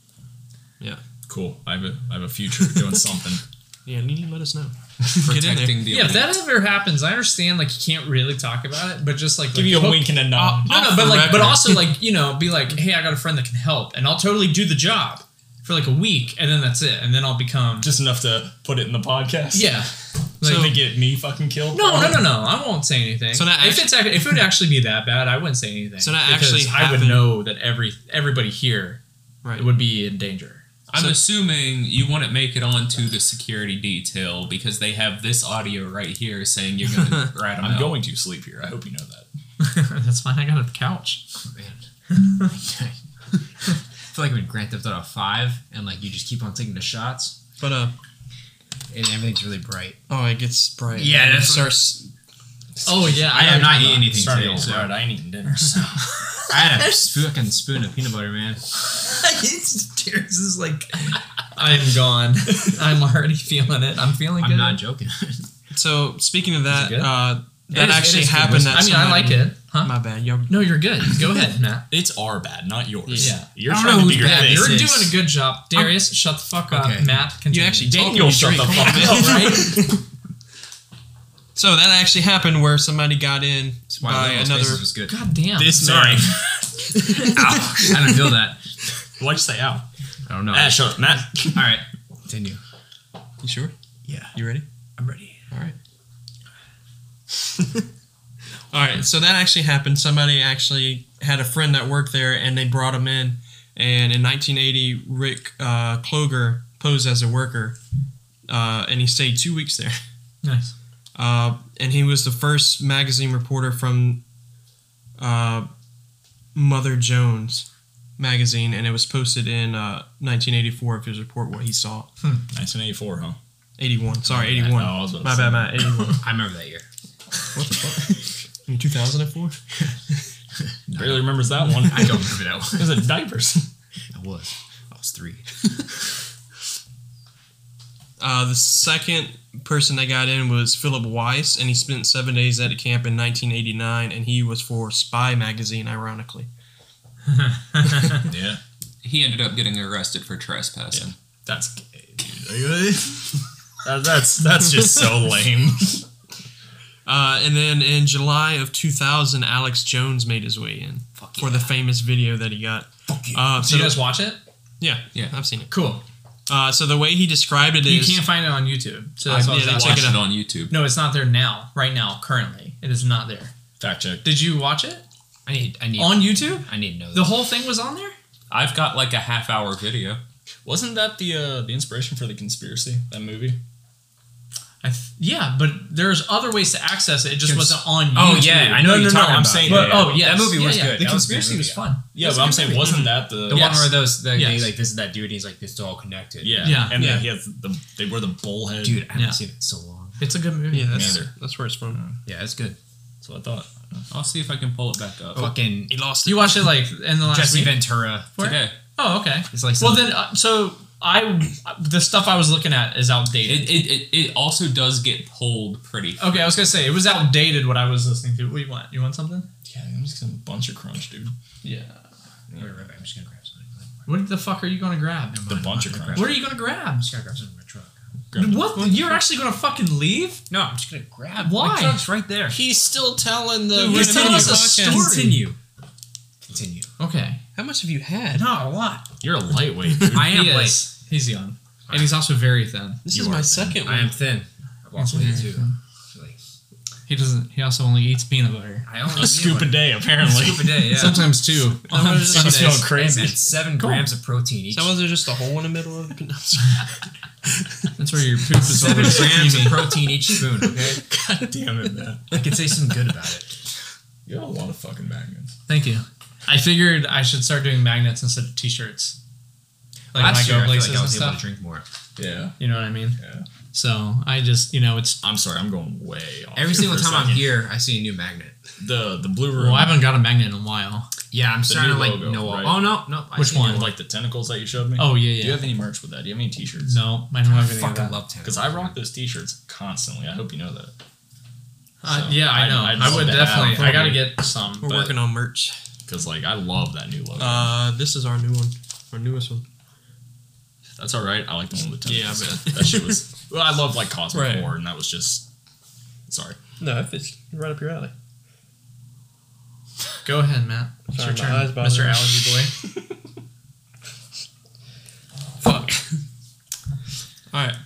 Cool. I have a future doing something. Yeah, Nene, let us know. Get in there. Protecting the Yeah, if elite. that ever happens, I understand, like, you can't really talk about it, but just, like... Give you a wink and a nod. No, Off but the like, but record. also like, you know, be like, hey, I got a friend that can help, and I'll totally do the job for like a week, and then that's it, and then I'll become Just enough to put it in the podcast. yeah. So Like, they get me fucking killed. no, I won't say anything. So that if it would actually be that bad, I wouldn't say anything. So that because actually I would happened- know that everybody here Right. would be in danger. I'm assuming you wouldn't make it onto the security detail because they have this audio right here saying you're going to rat them I'm out. going to sleep here. I hope you know that. That's fine. I got a couch. Oh, man. I feel like when Grand Theft Auto 5 and like you just keep on taking the shots But and everything's really bright. oh, it gets bright. Yeah, it that's starts. Oh yeah, I have not eaten anything Starting today. off So right. I ain't eating dinner. So. I had a fucking spoon of peanut butter, man. Tears is like, I'm gone. I'm already feeling it. I'm feeling I'm good. not joking. So speaking of that, Is it good? that It is actually good. happened. I mean, I like it. Huh? My bad. Yo, No, you're good. Go ahead, Matt. It's our bad, not yours. Yeah. You're I don't trying know to do who's your bad. thing. You're This is- doing a good job. Darius, shut the fuck up. Okay. Matt, continue. you actually talk Daniel, when you shut the drink. fuck Come on, up. man. right? So that actually happened where somebody got in That's why by Little another. Spaces was good. God damn. This Sorry. man. Ow. I don't feel that. Why'd you say ow? I don't know. Ah, shut up, Matt. All right, continue. You sure? Yeah, You ready? I'm ready. All right. All right. So that actually happened. Somebody actually had a friend that worked there, and they brought him in. And in 1980, Rick Kloger posed as a worker, and he stayed 2 weeks there. Nice. And he was the first magazine reporter from Mother Jones magazine, and it was posted in 1984 of his report what he saw. 1984, huh? 81. Sorry, 81. Oh, I was about to My say. bad, Matt. 81. I remember that year. What the fuck? In 2004? Barely remembers that one. I don't remember that one. It was in diapers. I was 3. The second person that got in was Philip Weiss, and he spent 7 days at a camp in 1989, and he was for Spy magazine, ironically. Yeah. He ended up getting arrested for trespassing. That's gay, dude. That's just so lame. And then in July of 2000, Alex Jones made his way in for the famous video that he got. Did you guys watch it? Yeah, Yeah. I've seen it. Cool. So the way he described it You is... can't find it on YouTube. So that's what I was yeah, asking. check Watch it it out. on YouTube. No, it's not there now. Right now, currently. It is not there. Fact check. Did you watch it? I need On YouTube? I need to know this. The whole thing was on there? I've got like a half-hour video. Wasn't that the inspiration for The Conspiracy, that movie? Yeah, but there's other ways to access it. It just wasn't on YouTube. Oh yeah, I know what you're talking I'm about. saying- But, yeah. oh, yeah. That movie was yeah. good. The That was a good Conspiracy was movie. fun. Yeah, That's but a I'm good saying, movie. wasn't that the... The Yes. one where they Yes. like this is that dude. He's like this is all connected. Yeah. Yeah. And Yeah. then he has they wear the bullhead. Dude, I haven't Yeah. seen it in so long. It's a good movie. Yeah, Neither. that's where it's from. Yeah, it's good. That's what I thought. I'll see if I can pull it back up. Fucking He lost You watched it like in the last Jesse week? Ventura. Today. Oh, okay. It's like Well then, so the stuff I was looking at is outdated. It also does get pulled pretty. Okay, I was gonna say it was outdated what I was listening to. What do you want? You want something? Yeah, I'm just gonna bunch of crunch, dude. Yeah. I'm just gonna grab something. What the fuck are you gonna grab? The bunch of crunch. What are you gonna grab? I'm just gonna grab something in my truck. What? You're actually gonna fucking leave? No, I'm just gonna grab. Why? My truck's right there. He's still telling the. Dude, he's telling us a Continue. Continue. Okay. How much have you had? Not a lot. You're a lightweight, dude. I am He late. is. He's young, and he's also very thin. This You is are my thin. second one. I am thin. I've lost weight too. Like, He doesn't. He also only eats peanut butter. I only A scoop a day, apparently. Scoop a day, yeah. Sometimes two. I'm Some feeling days. crazy. Hey, man, 7 grams of protein each. Some of there's just a hole in the middle of the. That's where your poop is 7 always grams of creamy. protein each spoon. Okay, God damn it, man. I can say something good about it. You have a lot of fucking magnets. Thank you. I figured I should start doing magnets instead of t-shirts. Like Last when year, I go I feel places like I and was able stuff. to drink more. Yeah. You know what I mean? Yeah. So I just, it's. I'm sorry, I'm going way off. Every here single for a time I'm second. here, I see a new magnet. The blue room. Well, I haven't got a magnet in a while. Yeah, I'm starting new to like logo, know. right? Oh no. I Which see a new one? like the tentacles that you showed me. Oh yeah, Do you yeah. have any merch with that? Do you have any t-shirts? No, I don't have I any of fucking that. love tennis. Because I rock those t-shirts constantly. I hope you know that. So, Yeah, I know. I'd I love would to have definitely. them. I gotta get some. We're but- working on merch. Because like I love that new logo. This is our new one, our newest one. That's all right. I like the one with the Yeah, I tentacles. bet. That shit was. Well, I love like Cosmic Right. War, and that was just. Sorry. No, it fits right up your alley. Go ahead, Matt. It's Sorry, your my turn, eyes bother Mr. me. Allergy Boy. Fuck. All right.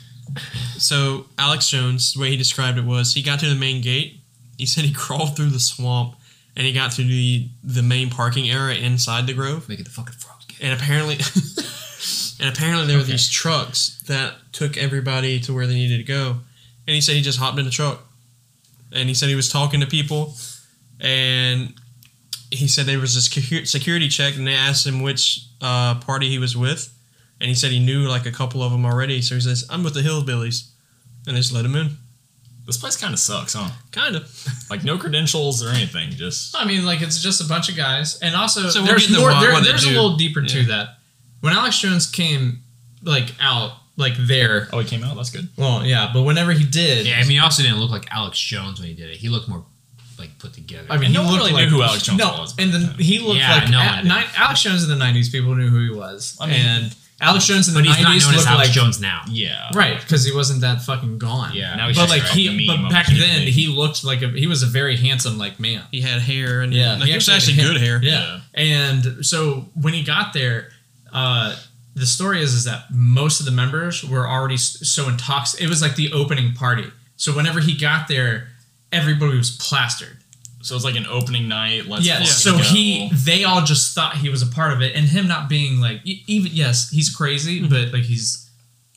So Alex Jones, the way he described it was, he got to the main gate. He said he crawled through the swamp, and he got to the main parking area inside the Grove. Make it the fucking frogs game. And apparently, there were these trucks that took everybody to where they needed to go. And he said he just hopped in the truck, and he said he was talking to people, and he said there was a security check, and they asked him which party he was with, and he said he knew like a couple of them already. So he says, "I'm with the Hillbillies," and they just let him in. This place kind of sucks, huh? Kind of. Like no credentials or anything. Just I mean, like it's just a bunch of guys, and also So we'll there's get into more. what they There's a do. little deeper to Yeah. that. When Alex Jones came, like out, like there. oh, he came out. That's good. Well, yeah, but whenever he did, Yeah, I mean, he also didn't look like Alex Jones when he did it. He looked more like put together. I mean, No he one looked really like knew who Alex Jones no, was back and then then. he looked Yeah, like no one did. Alex Jones in the '90s. People knew who he was, I mean- and Alex Jones in the but he's not '90s known as looked Alex like Jones now. Yeah. right because he wasn't that fucking gone. Yeah. Now he's but just like the meme but of back a kid then thing. he looked like he was a very handsome like man. He had hair, and Yeah, like, he it was actually actually had good hair. Yeah. And so when he got there, the story is that most of the members were already so intoxicated. It was like the opening party. So whenever he got there, everybody was plastered. So it's like an opening night. Let's Yeah. fucking So go. they all just thought he was a part of it, and him not being like even yes, he's crazy, but like he's.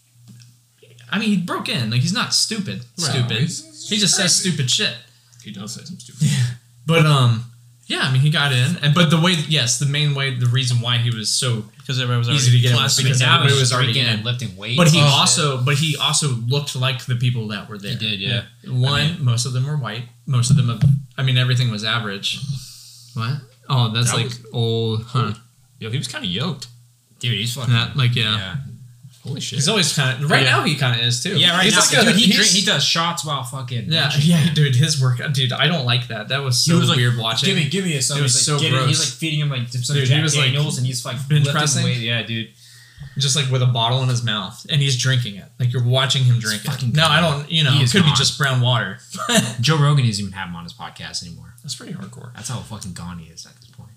I mean, he broke in. Like he's not stupid. Stupid. he's He just says stupid shit. He does say some stupid. But yeah, I mean, he got in, but the way, yes, the main way, the reason why he was so Because everybody was already easy to get in was plastic. because Now everybody he's was already drinking in. and lifting weights. But he and he also looked like the people that were there. shit. He did, yeah. Most of them were white. Most of them, everything was average. What? Oh, that's That like was- old, huh? Yo, he was kind of yoked. Dude, he's fucking. That, like, yeah. Holy shit. He's always kind of, right Yeah. now he kind of is too. Yeah, right He's now. like a- Dude, he's- he does shots while fucking. Yeah, lunching, yeah, man. dude, his work, dude, I don't like that. That was He so was like, weird watching. Give me some. It was He's so like, get it. gross. He's like feeding him like some Dude, he Jack was, like, Daniels, and he's like bench lifting pressing. weight. Yeah, dude. Just like with a bottle in his mouth, and he's drinking it. Like you're watching him drink it. fucking No, gone. I don't. You know, He it is could be gone. just brown water. Joe Rogan doesn't even have him on his podcast anymore. That's pretty hardcore. That's how fucking gone he is at this point.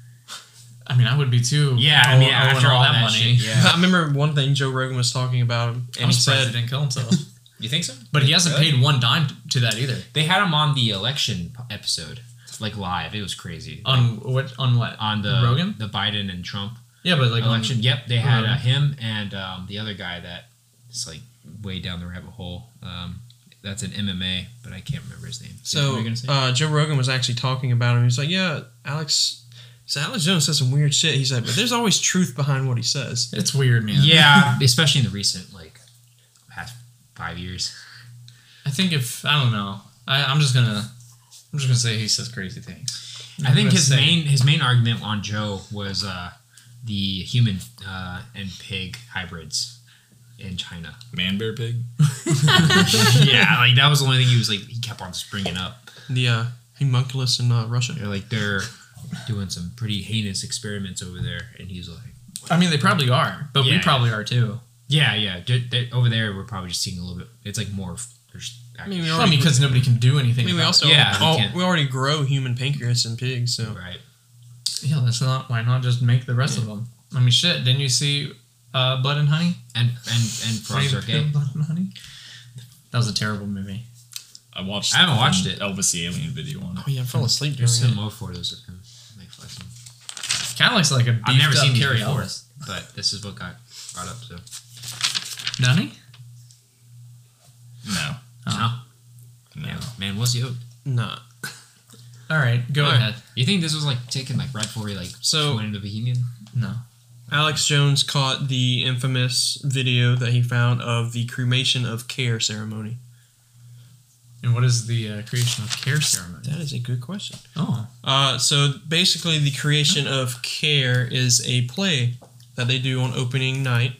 I mean, I would be too. Yeah, I mean, owing after all that money. shit, yeah. I remember one thing Joe Rogan was talking about him, I'm and he surprised said, he didn't kill himself. You think so? But he hasn't Really? paid one dime to that either. They had him on the election episode, like live. It was crazy. On what? On what? On the Rogan? the Biden and Trump Yeah, but like election. On, Yep, they had Rogan. him and the other guy that is like way down the rabbit hole. That's an MMA, but I can't remember his name. What so were you gonna say? Joe Rogan was actually talking about him. He's like, yeah, Alex Jones says some weird shit. He's like, but there's always truth behind what he says. it's weird, man. yeah, especially in the recent like past 5 years. I think I don't know. I'm just gonna. I'm just gonna say he says crazy things. I think I'm his gonna say- main argument on Joe was the human and pig hybrids in China. Man, bear, pig. Yeah, like that was the only thing he kept on just bringing up. The homunculus in Russia. They're doing some pretty heinous experiments over there, and he's like, I mean, they probably are, but we Yeah. probably are too. yeah. Over there, we're probably just seeing a little bit. It's like more. There's mean, we Well, I mean, because nobody can do anything. I mean, we about also Yeah, we already grow human pancreas in pigs, so right. it. Yeah, that's not. Why not just make the rest of them? I mean, shit. Didn't you see Blood and Honey? And frogs are gay. Blood and Honey. That was a terrible movie. I watched. I haven't watched it. Elvis the Alien video on it. oh yeah, I fell asleep during There's some it. more photos of him. Like fucking. Kind of looks like a beefed I've never up seen these Carrie before, Ellis. but this is what got brought up. So Nani? No. no, yeah, man, was yoked. Nah. All right, go All right. ahead. You think this was like taken like right before he like So- went into Bohemian? No. Alex Jones caught the infamous video that he found of the cremation of care ceremony. And what is the creation of care ceremony? That is a good question. Oh, So basically, the creation of Care is a play that they do on opening night.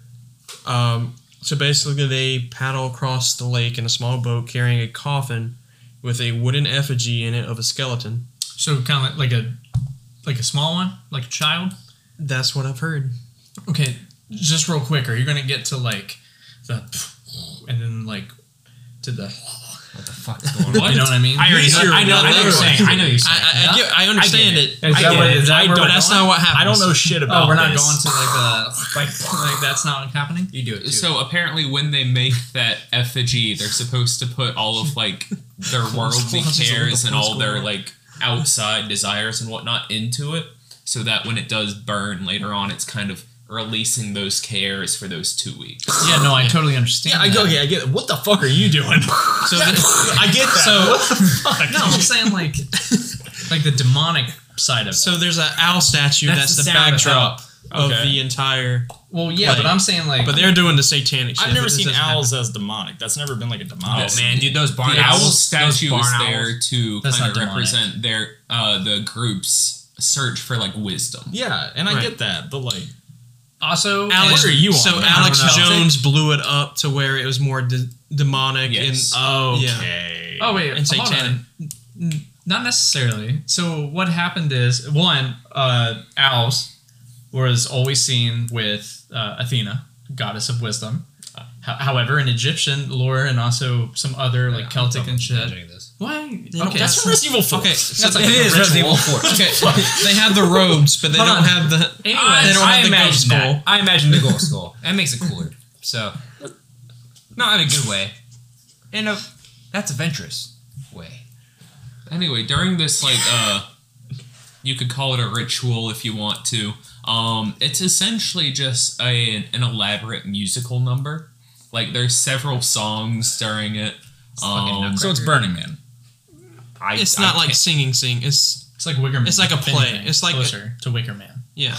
So basically, they paddle across the lake in a small boat carrying a coffin with a wooden effigy in it of a skeleton. so kind of like a small one, like a child. That's what I've heard. Okay, just real quick. Are you gonna get to like the and then like to the? What the fuck's going on? You know what I mean? I already. I know what you're saying. I know what you're saying. I understand it. Is that what- is that where but we're that's going? not what happens. I don't know shit about Oh, we're not this. going to like that's not happening. You do it too. So apparently, when they make that effigy, they're supposed to put all of like their worldly cares and all their like outside desires and whatnot into it, so that when it does burn later on, it's kind of releasing those cares for those 2 weeks. Yeah, no, I totally understand. I that. get it. What the fuck are you doing? So I get that. So- what the fuck? No, I'm saying like the demonic side of it. So there's an owl statue that's, That's the the sound of backdrop of Okay. the entire. Well, yeah, but I'm saying like. But they're doing the satanic shit. I've never This seen doesn't happen. owls as demonic. That's never been like a demonic. Oh man, dude, those barn The owl owls. statue those is barn there owls. to That's kind of not demonic. represent their the group's search for like wisdom. Yeah, and I Right. get that, but like, Also, Alex, What are you on, so man? Alex I don't know. Jones blew it up to where it was more demonic Yes. okay. Oh wait, and hold satanic. on. Not necessarily. So what happened is one, owls was always seen with Athena, goddess of wisdom. However, in Egyptian lore and also some other like Celtic and shit. Why? Okay, That's from Resident Evil 4. Okay, so That's like it a is Resident ritual. Evil 4. Okay, they have the robes, but they Hold don't on. have the. Anyways, They don't have the ghost skull. that. I imagine the ghost skull. That makes it cooler. So, not in a good way. That's adventurous way. Anyway, during this you could call it a ritual if you want to. It's essentially just an elaborate musical number. Like there's several songs during it. fucking So it's Burning Man. It's not like sing. It's like Wicker Man. It's like a if play. anything, It's like closer to Wicker Man. yeah.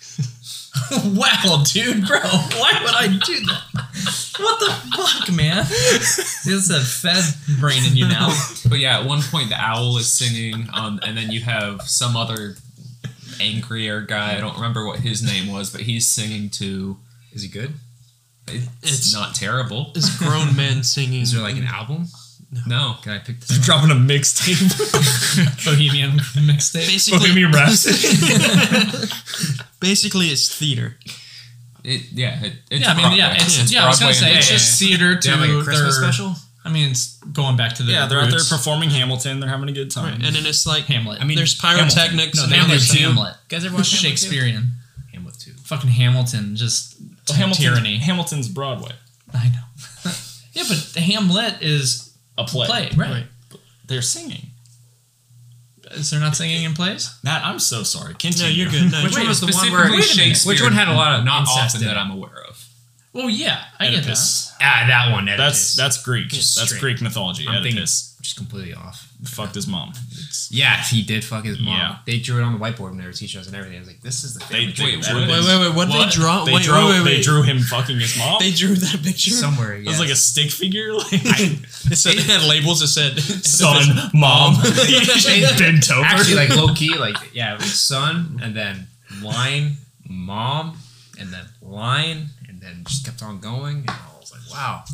Wow, dude, bro, why would I do that? What the fuck, man? It's a fed brain in you now. But yeah, at one point the owl is singing, and then you have some other angrier guy. I don't remember what his name was, but he's singing to. Is he good? It's not terrible. It's grown men singing. Is there like an album? No. Can I pick this? You're up? dropping a mixtape. Bohemian mixtape. Basically, Bohemian Rhapsody. basically, it's theater. It's Yeah, I mean, yeah, Broadway. it's I was gonna Broadway say and it's yeah, just theater Do you have like to a Christmas their. special? I mean, it's going back to the Yeah, they're out there roots. performing Hamilton. They're having a good time. Right. And then it's like Hamlet. I mean, there's pyrotechnics. No, and they other did stuff. Hamlet. You guys ever watch Hamlet too? Shakespearean. Hamlet 2. Fucking Hamilton, just tyranny. Hamilton's Broadway. I know. Yeah, but Hamlet is A play. play, right? Right. They're singing. Is there not singing in plays? Matt, I'm so sorry. No, Continue. you're good. No, Which one was the one Specifically where? Shakespeare. Which one had a lot of Not incest often in that it? I'm aware of. Well, yeah, I get that. Oedipus. Ah, that one. Oedipus. That's Greek. Just That's straight. Greek mythology. I'm thinking Oedipus. just completely off. Fucked his mom. It's, Yeah, he did fuck his mom. Yeah. They drew it on the whiteboard when they were teaching us and everything. I was like, this is the family tree. wait, that what? is- Wait. What did they draw? They Wait, drew, wait. They drew him fucking his mom. They drew that picture. Somewhere, It was like a stick figure, like It said, it had labels that said son, mom, bent over. Actually, like low key, like yeah, it was son, and then line, mom, and then line, and then just kept on going. And I was like, wow,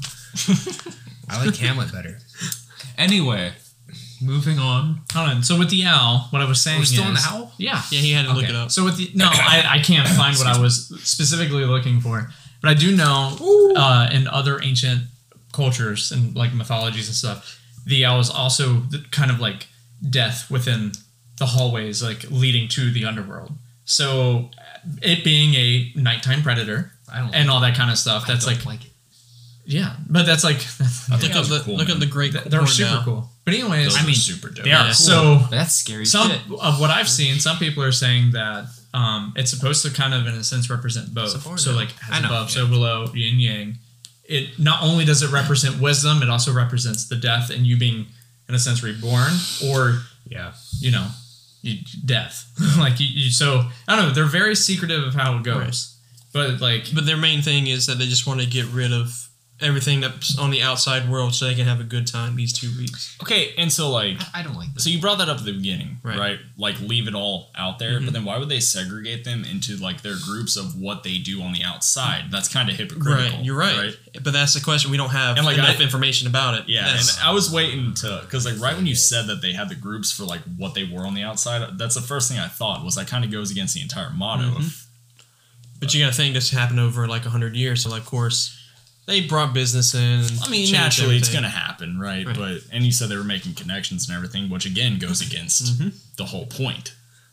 I like Hamlet better. Anyway, moving on. Hold on. So with the owl, what I was saying We're still on the is- owl? Yeah. Yeah, he had to look Okay. it up. So with the I can't find what I was specifically looking for, but I do know in other ancient cultures and like mythologies and stuff, the owl is also kind of like death within the hallways, like leading to the underworld. So it being a nighttime predator I don't and all that kind of stuff, that's I like don't like it. yeah, but that's like Look up the cool, look man. up the great. they're horn super now. cool. But anyways, Those are super dope. they are Yeah. so. But that's scary Some shit. of what I've seen, some people are saying that it's supposed to kind of, in a sense, represent both. So far, So, no. like, I as know, above, yeah. so below, yin yang. It not only does it represent wisdom, it also represents the death and you being, in a sense, reborn, or Yeah. you know, death. Like you. So I don't know. They're very secretive of how it goes, but like, But their main thing is that they just want to get rid of everything that's on the outside world so they can have a good time these 2 weeks. Okay, and so like, I don't like this. so you brought that up at the beginning, Right. right? Like leave it all out there, but then why would they segregate them into like their groups of what they do on the outside? That's kind of hypocritical. Right, you're right. But that's the question. We don't have And, like, enough I- information about it. Yeah, That's- and I was waiting to, because like right when you said that they had the groups for like what they were on the outside, that's the first thing I thought was that kind of goes against the entire motto of but you got to think this happened over like 100 years. So, like, of course, they brought business in. And I mean, changed naturally, it's everything. going to happen, right? Right. But and you said they were making connections and everything, which again goes against the whole point.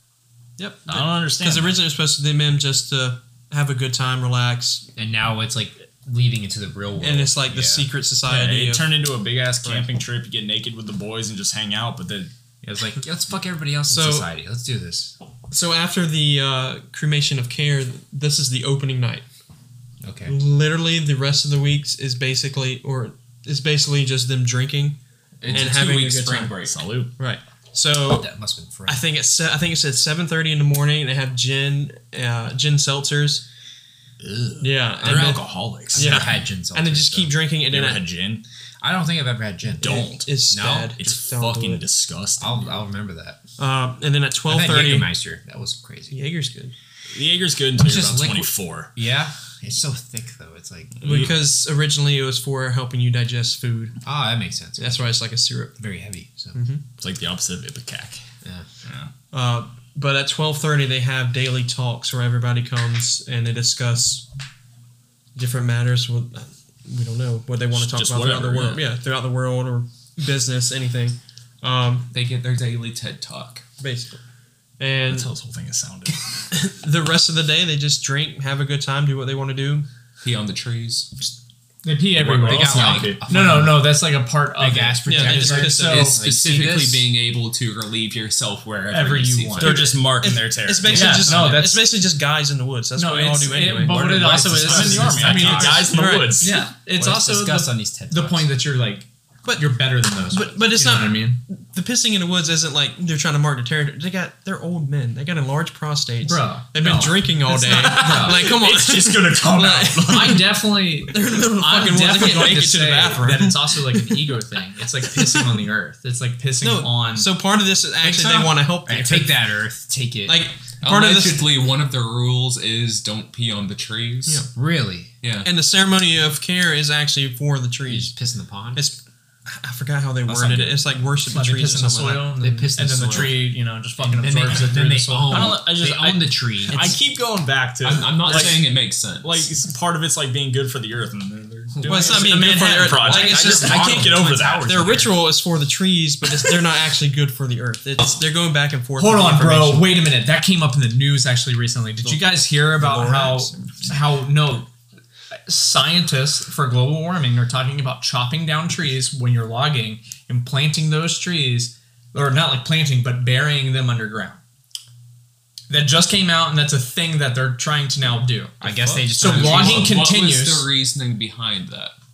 Yep. I don't understand. Because originally it was supposed to be them just to have a good time, relax, And now it's like leading into the real world. and it's like the Yeah. secret Yeah, society. it of- turned into a big ass camping trip. You get naked with the boys and just hang out, but then It was like, let's fuck everybody else So- in society. Let's do this. so after the cremation of Care, this is the opening night. Okay. Literally, the rest of the weeks is basically just them drinking. It's And a having a 2-week good spring time. break. salute. Right. So That must have been free. I think it said 7:30 in the morning. They have gin seltzers. Yeah, They're and then, alcoholics. Yeah. I've had gin seltzer, and they just keep so- drinking, and You then ever had gin? I don't think I've ever had gin. Don't. It's No, bad. It's Just don't do fucking it. disgusting. I'll remember that. And then at I've had 12:30, Jägermeister. That was crazy. Jaeger's good Jaeger's good until It's you're just about liquid. 24. Yeah. It's so thick though. It's like, because originally it was for helping you digest food. oh, that makes sense. That's why it's like a syrup. Very heavy. So It's like the opposite of Ipecac. yeah. But at 12:30 they have daily talks where everybody comes and they discuss different matters. Well, we don't know what they want to talk Just about throughout the whatever, world. Yeah, throughout the world or business, anything. They get their daily TED Talk. Basically. And That's how this whole thing has sounded. the rest of the day they just drink, have a good time, do what they want to do. Pee on the trees. they pee everywhere. They got like Okay. No. That's like a part of big it. ass Yeah, they protector. just- So- It's like, see specifically this? being able to relieve yourself wherever Ever you see want. fit. They're just marking their territory. It's basically Yeah, just no, that's- it's basically just guys in the woods. That's No, what we all it's- do anyway. but what it also is, I'm in the army. I mean, it's guys in the Right. woods. yeah, it's Let's also discuss the, on these TED the Talks. point that you're like, But- you're better than those. but it's You know not. what I mean, The pissing in the woods isn't like they're trying to mark the territory. They're old men. They got enlarged prostates. Bro, They've been no. drinking all day. Bro. Like, come on. It's just gonna come out. I definitely, They're in the middle of the I'm fucking woods. They definitely can't going make to it to the say bathroom. that it's also like an ego thing. It's like pissing on the earth. It's like pissing on. So part of this is actually they want to help. Hey, take that, Earth. Take it. Like part of this, Allegedly, one of the rules is don't pee on the trees. Yeah. really? Yeah. and the ceremony of care is actually for the You trees. just piss in the pond? It's I forgot how they That's worded not it. It's like worship the Like they trees piss or in the something like soil, and They then, piss in and the then the soil. tree, just fucking then absorbs it then through they the soil. own, I don't know, I just- they own the tree. I keep going back to. I'm not like, saying it makes sense. like part of it's like being good for the earth, and they're doing Well, it's not the being good for the Manhattan earth. Project. Like, it's just- I can't get over that. Their ritual is for the trees, but they're not actually good for the earth. They're going back and forth. Hold with the on, bro. information. Wait a minute. That came up in the news actually recently. Did you guys hear about how scientists for global warming are talking about chopping down trees when you're logging and planting those trees, or not like planting, but burying them underground? That just came out, and that's a thing that they're trying to now do. I guess they just So don't- logging What was continues. the reasoning behind that?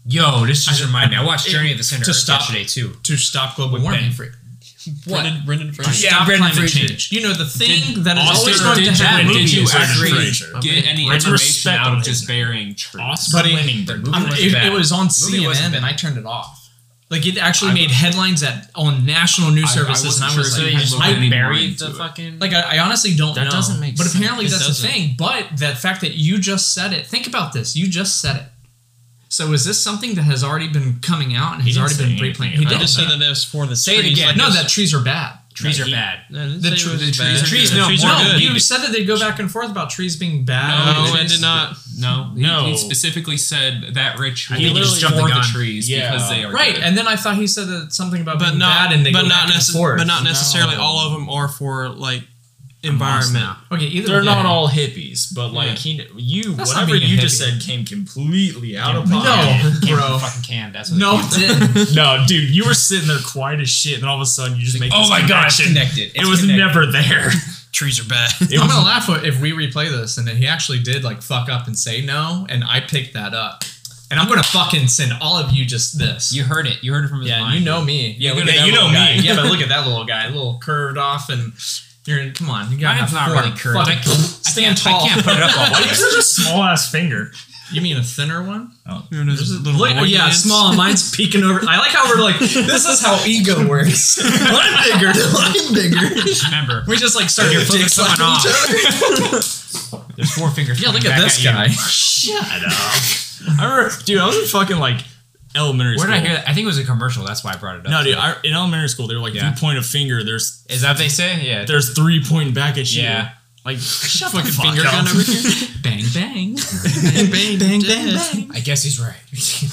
Yo, this just reminded me. I watched Journey of the Center to Earth stop- yesterday too. to stop global With warming. Ben. Brendan Fraser. Stop Brendan climate Fraser. change. You know the thing that is Oscar always going to did happen. you, did you Brendan actually Fraser. get any Let's information respect out of him. just burying trees? Oscar Buddy, winning. movie I'm- wasn't it, bad. it was on Movie wasn't CNN bad. and I turned it off. Like it actually made headlines on national news services, and I was sure like, they just I any more buried into the it. fucking. Like I honestly don't know. That doesn't make But sense. apparently It that's doesn't. the thing. But that fact that you just said it. Think about this. You just said it. So is this something that has already been coming out and He has didn't already say been anything pre-planned? about He I did just said that it was for the Say it trees. again. No, that trees are bad. trees No, are he- bad. The trees are trees good. no, Trees no, are good. you said that they go back and forth about trees being bad. No, and I did not. No, No. He specifically said that rich I will think he just for jumped the the gun. trees Yeah. because they are Right, good. and then I thought he said that something about But being not, bad, and they but go not, back and forth. but not necessarily No. all of them are for like environment. Okay, either They're way. not all hippies, but like Yeah. whatever That's not being a you just hippie. said came completely out of No. pocket. Came bro. from the fucking can. That's what No, it it came from. didn't. No, dude, you were sitting there quiet as shit, and then all of a sudden you just make Oh this my god, it's connection. connected. It was never there. Trees are bad. It I'm was gonna laugh if we replay this and then he actually did like fuck up and say no, and I picked that up, and I'm gonna fucking send all of you just this. You heard it. You heard it from his Yeah, mind. you know me. Yeah, look Yeah, at that you know little guy. me. Yeah, but look at that little guy, a little curved off, and you're come on, you gotta Mine's have not form. really curved. Fucking stand I tall. can't put it up all Why do you have such a small ass finger? You mean a thinner one? Look, yeah, small. And mine's peeking over. I like how we're like, this is how ego works. I'm bigger. I'm bigger. Remember, We just like start Your your foot dick is coming slapping each off. other. there's 4 fingers. Yeah, look pointing at back this you. guy. Shut up. I remember, dude, I was in fucking like elementary Where school. did I hear that? I think it was a commercial. That's why I brought it up. No, dude, in elementary school, they were like, Yeah. if you point a finger, there's Is that what they say? Yeah. 3 pointing back at you. Yeah. Like, shut the Fucking fuck finger up. gun over here. Bang, bang. Bang, bang, bang, bang, bang. I guess he's right.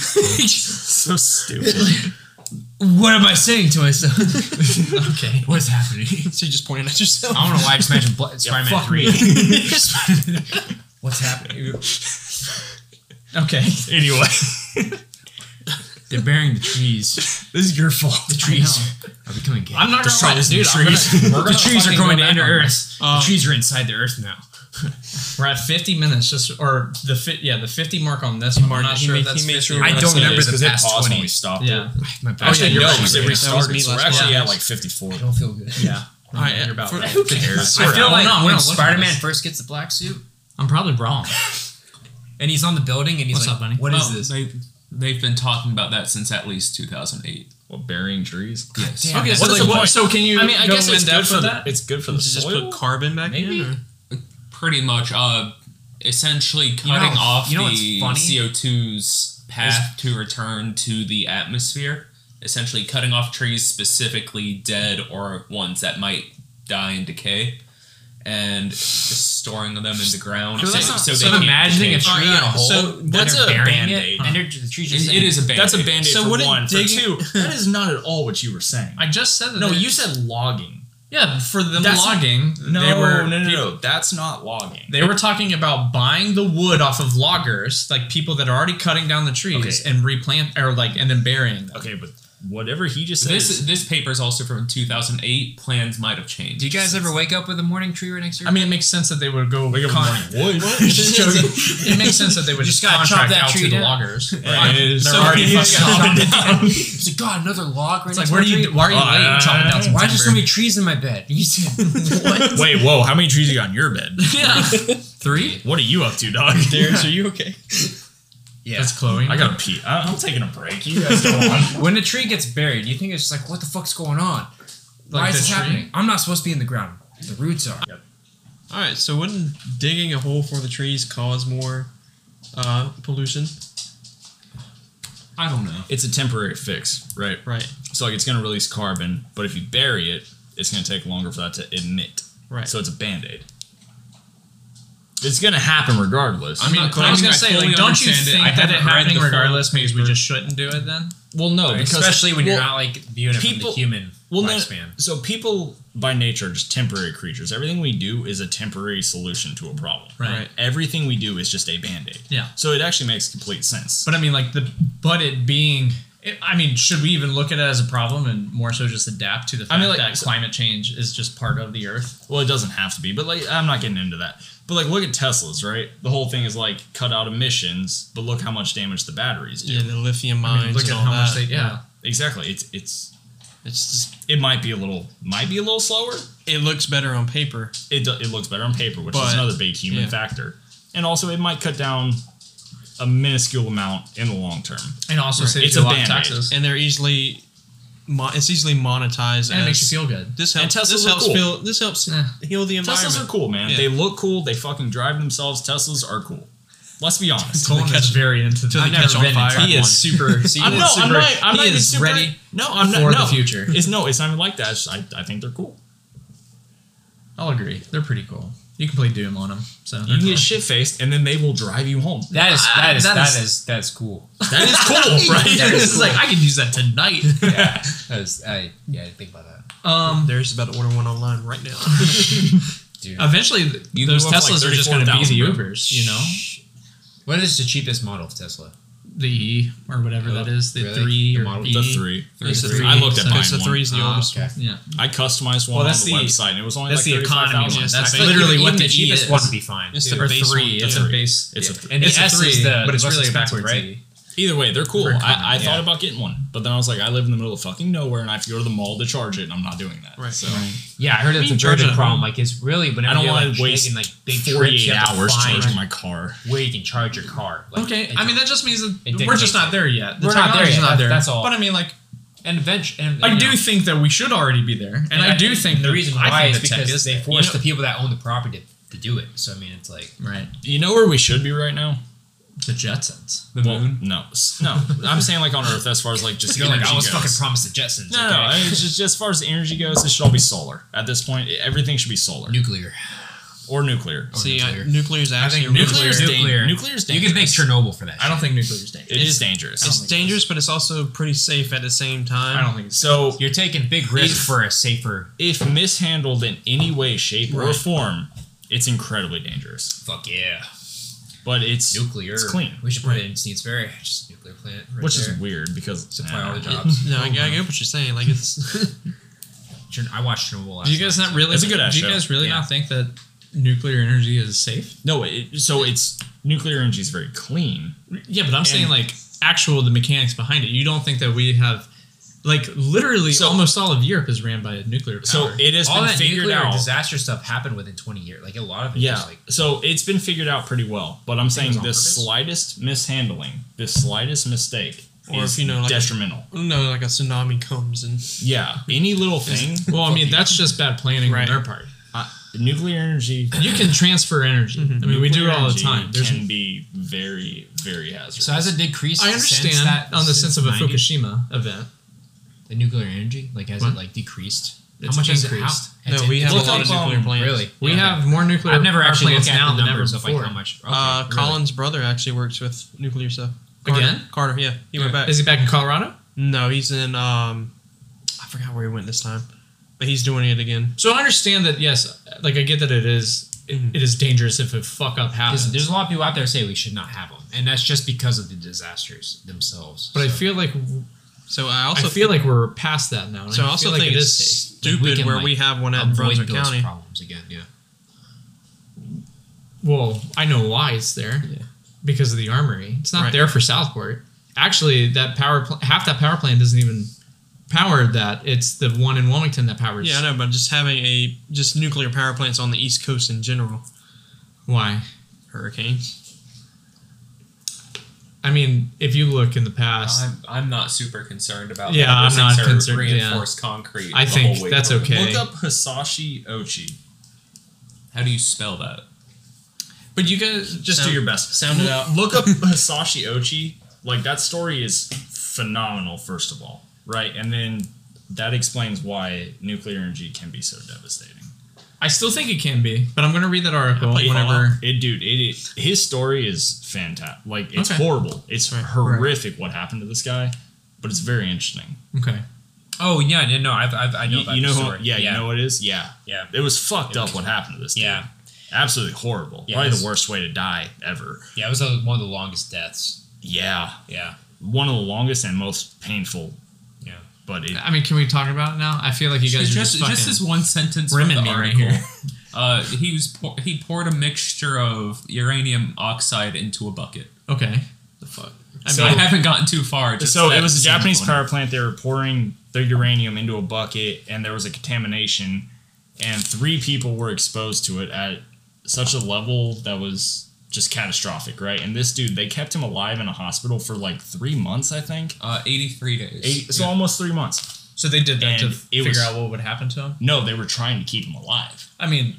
So stupid. What am I saying to myself? Okay. What's happening? So you just pointing at yourself. I don't know why I just mentioned Spider-Man fuck 3. me. What's happening? Okay. Anyway, They're burying the trees. this is your fault. The trees are becoming gay. I'm not gonna lie, Destroy dude. the I'm gonna- trees. we're gonna The trees are fucking going go to back enter on Earth. The trees are inside the Earth now. We're at 50 minutes, or the 50 mark on this one. I'm not He sure made- if that's he made 50 sure or I not. don't remember the because it past paused 20. when we stopped Yeah. it. My bad. Actually, Okay, no, no, because it that was restarted. me So we're last actually month. at like 54. I don't feel good. Yeah. Alright, You're about right. Who cares? I feel We're like not when looking at Spider-Man this. first gets the black suit, I'm probably wrong. and he's on the building, and he's What's like, up, buddy? "What is Well, this?" They've been talking about that since at least 2008. Well, burying trees. Yes. Damn, Okay, that's so what like, the what, point. so can you? I mean, I go guess in it's good depth for with the. that. It's good for the Just soil. put carbon back Maybe. in. Or? Pretty much, essentially know cutting how- off you know the what's funny? CO2's path to return to the atmosphere. Essentially, cutting off trees specifically dead or ones that might die and decay, and just storing them in the ground. So, that's not, so, they can't imagining a decay. tree in a hole. So that's and they're a burying Band-Aid. it, and the tree's just It is a band. That's a band-aid So for what one. it For digging- two, that is not at all what you were saying. I just said that. No, they- you said logging. Yeah, for them That's- logging. No, they were, no. That's not logging. They were talking about buying the wood off of loggers, like people that are already cutting down the trees Okay. and replant or like and then burying them. Okay, but whatever he just said. This paper is also from 2008. Plans might have changed. Do you guys ever wake up with a morning tree right next to you? I mean, it makes sense that they would go. Wake up in the morning. Wood. It makes sense that they would You just just gotta chop contract that out tree to the down. loggers. Yeah, it is. They're So already he fucking is chopping chopping down. it's like, God, another log right It's next like, to my tree? why are you late chopping down some Why are there so timber? many trees in my bed? You said, Wait, whoa! How many trees you got in your bed? Yeah, 3. What are you up to, dog? Darius, are you okay? yeah. That's Chloe. I gotta pee. I'm taking a break. You guys go on. When a tree gets buried, you think it's just like, what the fuck's going on? Why Like is the this tree? happening? I'm not supposed to be in the ground. The roots are. All right. So wouldn't digging a hole for the trees cause more pollution? I don't know. It's a temporary fix, right? Right. So like it's gonna release carbon, but if you bury it, it's gonna take longer for that to emit. Right. So it's a band-aid. It's gonna happen regardless. I mean, not I was gonna claiming I say, fully like, don't you understand it. think I that it haven't read happening the full regardless means we paper. just shouldn't do it then? well, no, because Especially when you're well, not like viewing it from people- the human well, no, lifespan. so people by nature are just temporary creatures. Everything we do is a temporary solution to a problem. Right. Everything we do is just a band-aid. Yeah. So it actually makes complete sense. But I mean, like it being. I mean, should we even look at it as a problem and more so just adapt to the fact mean, like, that so- climate change is just part of the Earth? Well, it doesn't have to be, but like I'm not getting into that. But like, look at Teslas, right? The whole thing is like cut out emissions, but look how much damage the batteries do. Yeah, the lithium mines. look at and all how much that. they. Yeah. Exactly. It's just it might be a little slower. it looks better on paper. It looks better on paper, which But- is another big human yeah. factor. And also, it might cut down a minuscule amount in the long term. And also Right. saves It's you a a lot of Band-Aid. taxes. And they're easily it's easily monetized. And it as, makes you feel good. This And helps. Teslas This are helps cool. this helps Yeah. heal the environment. Teslas are cool, man. Yeah. They look cool. They fucking drive themselves. Teslas are cool. Let's be honest. Colin is very into till the they catch on fire. He is super. I'm not he even is super, ready No, I'm not. for no. the future. It's not even like that. It's just, I think they're cool. I'll agree. They're pretty cool. You can play Doom on them. So You they're can cool. get shit faced, and then they will drive you home. That's cool. That is cool, right? It's like I can use that tonight. Yeah, I didn't think about that. There's about to order one online right now. Dude, Eventually, You those can go up for, Teslas like, are just going to be the 34,000, bro. Ubers. You know, what is the cheapest model of Tesla? the E or whatever that is, the Really? 3 The or model- E. The 3. It's the three. 3. I looked at So mine. It's the 3's the oldest okay. one. Yeah, I customized one Well, on that's the the- website, and it was only that's like the economy 35,000. one. That's That's literally Even what the the E cheapest is. one would be fine. It's too. the Or base 3. one, It's yeah. a base. It's a And the it's a S 3, is the but it's less really a expensive, backwards right? E. Either way, they're cool. For economy, I thought yeah. about getting one, but then I was like, I live in the middle of fucking nowhere, and I have to go to the mall to charge it, and I'm not doing that. Right. So Yeah, I heard that's You a charge very it big at problem. home. Like, it's really I whenever don't you're want like to waste taking like big trips, 48 you have to hours find charging my car. where you can charge your car. Like, Okay, it- I mean that just means that It we're just dictates not it. there yet. The We're not there technology's yet, not there. that's all. But I mean, like, and eventually, I do think that we should already be there, and I do think the that- reason I why think is the tech because is they there. force You know- the people that own the property to do it. So I mean, it's like Right, You know where we should be right now? the Jetsons. the Well, moon. no. I'm saying like on Earth as far as like just You're like, energy I was goes. fucking promised the Jetsons. No, okay? I mean, it's just as far as the energy goes, it should all be solar. At this point, everything should be solar nuclear. or nuclear. See, nuclear. nuclear's actually think really Nuclear's Nuclear. Nuclear's You can make dangerous. Chernobyl for that. I don't think nuclear is dangerous. It is dangerous. It's dangerous, but it's also pretty safe at the same time. I don't think it's So You're taking big risks for a safer. if mishandled in any way, shape, or Right. form, it's incredibly dangerous. Fuck yeah, But it's nuclear. It's clean, We should put it in Sneeds Ferry, just a nuclear plant. Right which there. is weird because Supply all the it- jobs. No, I get what you're saying. Like it's I watched Chernobyl last Do you guys night, not really? It's a good ass Do you show. guys really Yeah. not think that nuclear energy is safe? No, so it's nuclear energy is very clean. Yeah, but I'm saying like the mechanics behind it. You don't think that we have, like, literally So- almost all of Europe is ran by nuclear power. So it has all been that figured nuclear out. disaster stuff happened within 20 years. Like a lot of it. Yeah, Just like, so it's been figured out pretty well. But I'm saying was on the purpose? slightest mishandling, the slightest mistake, Or is if, you know, like- detrimental. no, like a tsunami comes and Yeah, any little thing. well, I mean, that's just bad planning Right. on their part. Nuclear energy. You can transfer energy. I mean, we do it all the time. There's, can be very, very hazardous. so has it decreased? I since understand that, on the since sense of a 90? Fukushima event. The nuclear energy, like has What? it like decreased? It's how much has it? increased. no, we have a Look lot up, of nuclear plants. Really? We Yeah, have more nuclear I've never power actually plants looked at now the than ever numbers of like before. how much. Okay, really. Colin's brother actually works with nuclear stuff. Again? Carter, yeah, he went back. Is he back in Colorado? No, he's in. I forgot where he went this time, but he's doing it again. So I understand that. Yes, like I get that it is dangerous if a fuck up happens. There's a lot of people out there say we should not have them, and that's just because of the disasters themselves. but I So, feel like So I also I feel like we're past that now. And so I I also feel like think it it's is safe. like, we stupid can, where like, we have one at avoid Brunswick those County. problems again. Yeah. Well, I know why it's there. Yeah. Because of the armory. It's not Right. there for Southport. Actually, that half that power plant doesn't even power that. It's the one in Wilmington that powers. Yeah, I know, but just having just nuclear power plants on the East Coast in general, Why? hurricanes. I mean, if you look in the past, I'm not super concerned about Yeah, that. I'm Those not things are concerned, yeah. Reinforced concrete. I the think whole way that's through. okay. Look up Hisashi Ochi. How do you spell that? but you guys Just do your best. Sound it out. Look up Hisashi Ochi. Like, that story is phenomenal, first of all, right? And then that explains why nuclear energy can be so devastating. I still think it can be, but I'm going to read that article But whenever. his story is fantastic. Like, it's Okay. horrible. It's Right. horrific what happened to this guy, but it's very interesting. Okay. Oh yeah, no, I know about You know the who? story. Yeah, you know what it is. Yeah, Yeah. It was fucked It up was- what happened to this dude. Yeah. Absolutely horrible. Yeah, Probably it's- the worst way to die ever. Yeah, it was one of the longest deaths. Yeah, Yeah. one of the longest and most painful. Yeah. But it, I mean, can we talk about it now? I feel like you guys are just fucking this one sentence rimming from me the right article. here. He poured a mixture of uranium oxide into a bucket. Okay. The fuck. So I haven't gotten too far. Just So that it was a Japanese simple. power plant. They were pouring their uranium into a bucket, and there was a contamination, and 3 people were exposed to it at such a level that was just catastrophic, right? And this dude, they kept him alive in a hospital for like 3 months, I think. 83 days. So almost 3 months. So they did that to And it figure was- out what would happen to him? No, they were trying to keep him alive. I mean,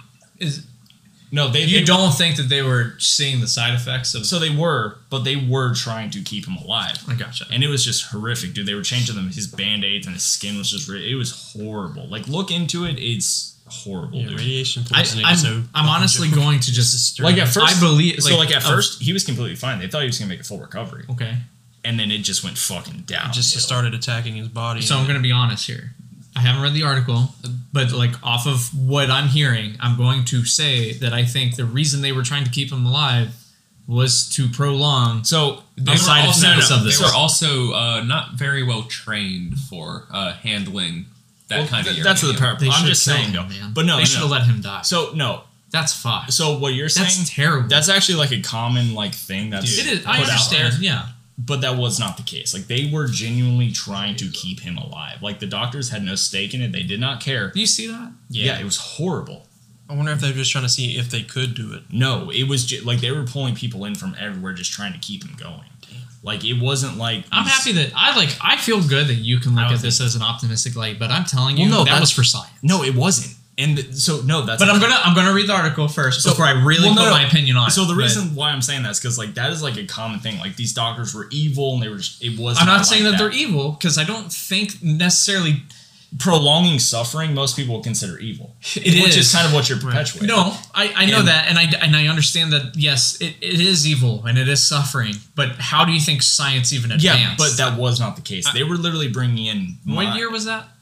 No, you don't think that they were seeing the side effects of... So they were, but they were trying to keep him alive. I gotcha. And it was just horrific, dude. They were changing them. His band-aids and his skin was just... It was horrible. Like, look into it. It's horrible, Yeah, dude. radiation poisoning. is so I'm honestly fucking going to just... disturbing. Like, at first... I believe... So, like, at first, he was completely fine. They thought he was going to make a full recovery. Okay. And then it just went fucking down. just started attacking his body. So I'm going to be honest here. I haven't read the article, but like off of what I'm hearing, I'm going to say that I think the reason they were trying to keep him alive was to prolong So, They the side effects of They this. were also not very well trained for handling that kind of uranium. that's the part. They I'm should just kill saying, him, though. man. But no, they should have let him die. So, no. That's fucked. So, what you're saying... That's terrible. That's actually, like, a common, like, thing that's it is. put I out there. understand. Yeah. But that was not the case. Like, they were genuinely trying to keep him alive. Like, the doctors had no stake in it. They did not care. Do you see that? Yeah, it was horrible. I wonder if they're just trying to see if they could do it. No, it was like they were pulling people in from everywhere just trying to keep him going. Like, it wasn't like... I'm happy that I feel good that you can look I at this as an optimistic light, but I'm telling you, Well, no, that that's- was for science. No, it wasn't. And so, no, that's... But I'm gonna read the article first So- before I really well, no, put no. my opinion on it. So the But reason why I'm saying that is because, like, that is, like, a common thing. Like, these doctors were evil and they were just... It was I'm not saying that they're evil because I don't think necessarily. Prolonging suffering, most people would consider evil. It which is. is kind of what you're perpetuating. No, I know And- that, and I understand that. Yes, it is evil and it is suffering. But how do you think science even advanced? Yeah, but that was not the case. They were literally bringing in... what year was that?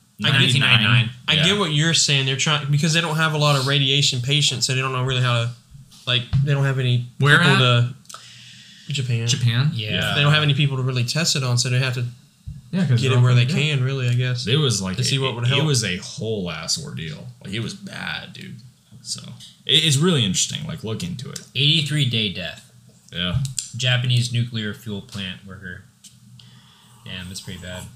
1999. I get what you're saying. They're trying because they don't have a lot of radiation patients, so they don't know really how to, like, they don't have any Where people at? to Japan. Japan. Yeah. They don't have any people to really test it on, so they have to Yeah, get it where they can. Really, I guess. It was like To see what would help. It was a whole ass ordeal. Like, it was bad, dude. So it's really interesting. Like, look into it. 83-day death. Yeah. Japanese nuclear fuel plant worker. Damn, that's pretty bad.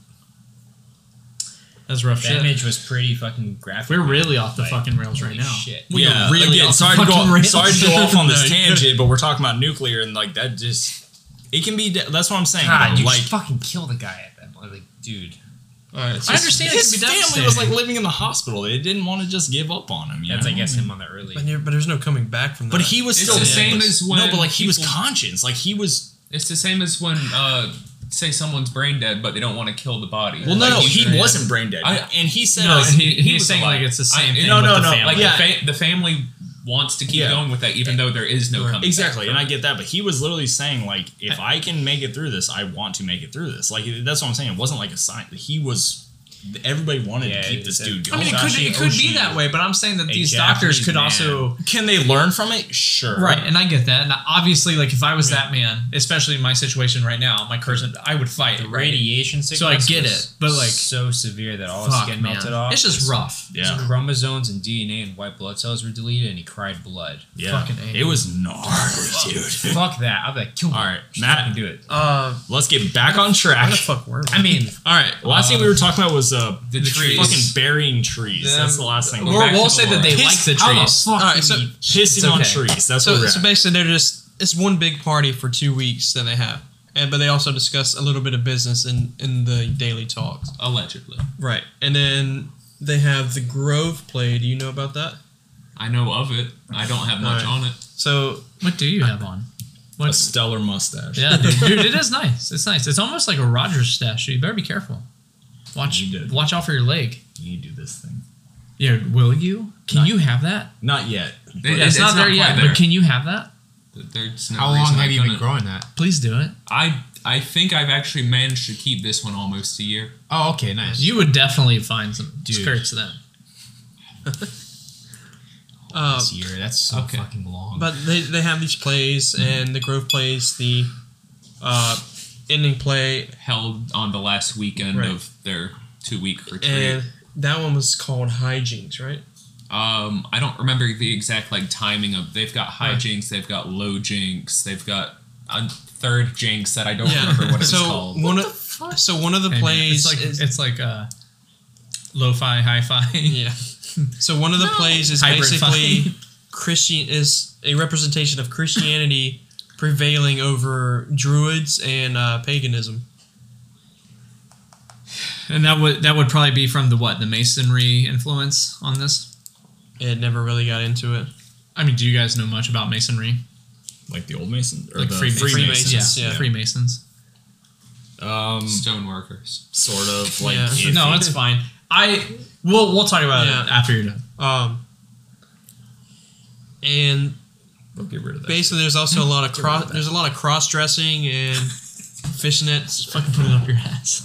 That's rough The shit. image was pretty fucking graphic. We're really off the Like, fucking rails right holy now. shit. We yeah. are really Again, off sorry the to go. fucking rails. Sorry to go off on this No, you tangent, but we're talking about nuclear and like that. Just it can be. That's what I'm saying. God, though. you like just fucking kill the guy at that point. Like, dude. All right, I understand it his can be family devastating. was like living in the hospital. They didn't want to just give up on him. You That's, know? I guess, him on the early. but there's no coming back from that. But he was It's still the same as when no, but like he was people- conscious. Like he was. It's the same as when, say, someone's brain dead, but they don't want to kill the body. Well, no, Like, no, he yeah. wasn't brain dead, and he said, No, he he's was saying alive. like it's the same I- thing. no, with no, the no, family. Like, Yeah. the family wants to keep Yeah. going with that, even though there is no coming exactly, back and I from get that. But he was literally saying like, if I can make it through this, I want to make it through this. Like that's what I'm saying. It wasn't like a sign. He was. Everybody wanted Yeah, to keep this it's dude I going. mean, it could be that way, but I'm saying that a these doctors Japanese could man. also Can they learn from it? Sure. right, and I get that. And obviously, like if I was that man, especially in my situation right now, my person, I would fight The it. Right? radiation sickness So I get was it, but, like, so severe that all his Fuck, skin man, melted off. it's just His- rough. Yeah. His chromosomes and DNA and white blood cells were deleted, and he cried blood. Yeah. Fucking A. It was gnarly, dude. Fuck that! I'd be like, kill me. All right, Just Matt. fucking do it. Let's get back on track. where the fuck were we? I mean, All right. Last thing we were talking about was the trees. fucking burying trees. That's the last thing. We're back We'll to say the that they lore. like the how the trees. fuck All right, do so- we- Pissing on okay. trees. That's what So, we're so at. basically, they're just it's one big party for 2 weeks that they have, but they also discuss a little bit of business in the daily talks. Allegedly. Right, and then they have the Grove play. Do you know about that? I know of it. I don't have much Alright. on it. So What do you have on? A What? stellar mustache. Yeah, dude, it is nice. It's nice. It's almost like a Rogers stash. You better be careful. You did. Watch out for your leg. You do this thing. Yeah, will you? Can Not- you have that? Not yet. It's not there yet, but can you have that? There's no how long reason I have you been couldn't. growing that? Please do it. I think I've actually managed to keep this one almost a year. Oh, okay, nice. You would definitely find some Dude. skirts then. This year, that's so Okay. fucking long. But they have these plays, and the Grove plays the ending play, Held on the last weekend Right. of their 2-week retreat. and that one was called Hijinks, right? I don't remember the exact like timing of. They've got high jinx, they've got low jinx, they've got a third jinx that I don't remember what it's called. One of the plays It's like lo-fi, hi-fi. Yeah. So one of the plays is Hybrid basically is a representation of Christianity prevailing over druids and paganism. And that would probably be from the Masonry influence on this. It never really got into it. I mean, do you guys know much about Masonry? Like the old Masons? Or Like the Freemasons, Yeah, yeah. Freemasons. Stoneworkers. Sort of like Yeah. iffy. No, it's fine. We'll talk about Yeah. it after you're done. And We'll get rid of that. basically, there's also a lot of cross dressing and fishnets. Fucking put it up your ass.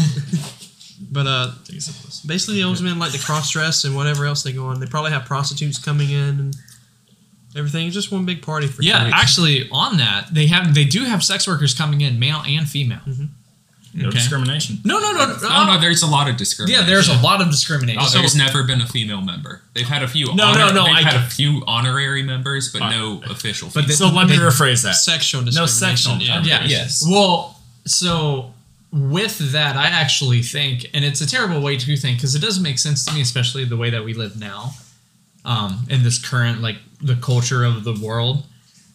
But Take a sip of this. basically, the Oldsmen like to cross dress and whatever else they go on. They probably have prostitutes coming in and everything. It's just one big party for 2 Yeah, weeks. actually, on that, they do have sex workers coming in, male and female. No Okay. discrimination. No. Oh no, there's a lot of discrimination. Yeah, there's a lot of discrimination. Oh, there's never been a female member. They've had a few. No, They've I had a don't- few honorary members, but no official. But female. So let me rephrase that. Sexual No discrimination. sexual. Yeah. Yes. Well, so with that, I actually think, and it's a terrible way to think because it doesn't make sense to me, especially the way that we live now, in this current like the culture of the world.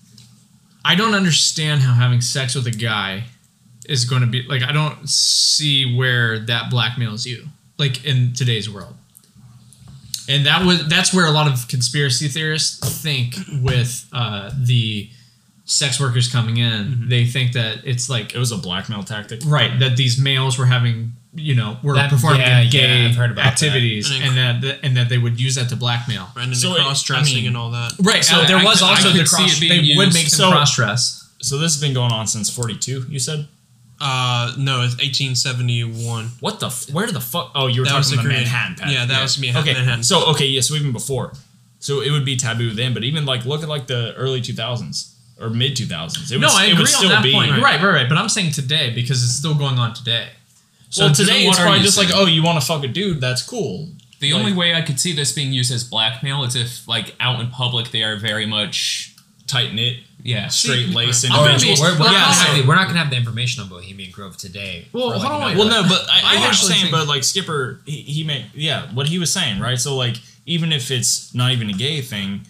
I don't understand how having sex with a guy is going to be like. I don't see where that blackmails you, like in today's world. And that's where a lot of conspiracy theorists think with the sex workers coming in. They think that it's like It was a blackmail tactic. right that these males were having were That- performing yeah, gay I've heard about activities that. and that they would use that to blackmail. And So the cross dressing I mean- and all that. Right. So So there I was could- I also could the see cross. it being They would used- make them So- cross dress. So this has been going on since 42, you said? No, it's 1871. What the? Where the fuck? Oh, you were That was talking about the Korean- Manhattan Pact. Yeah, that was Okay, Manhattan. so even before. So it would be taboo then, but even like look at like the early 2000s or mid 2000s. No, I it agree would on still that be, point. Right. But I'm saying today because it's still going on today. So Well, today what it's are probably you just like, saying? oh, you want to fuck a dude? That's cool. The only way I could see this being used as blackmail is if, like, out in public they are very much, Tight knit, yeah. straight laced I wanna individuals. We're not, Yeah, gonna so- have we're not gonna have the information on Bohemian Grove today. Well, for, hold on, a night. Well, no, but I I get what you're actually saying, think- but like Skipper, he made what he was saying, right? So like, even if it's not even a gay thing,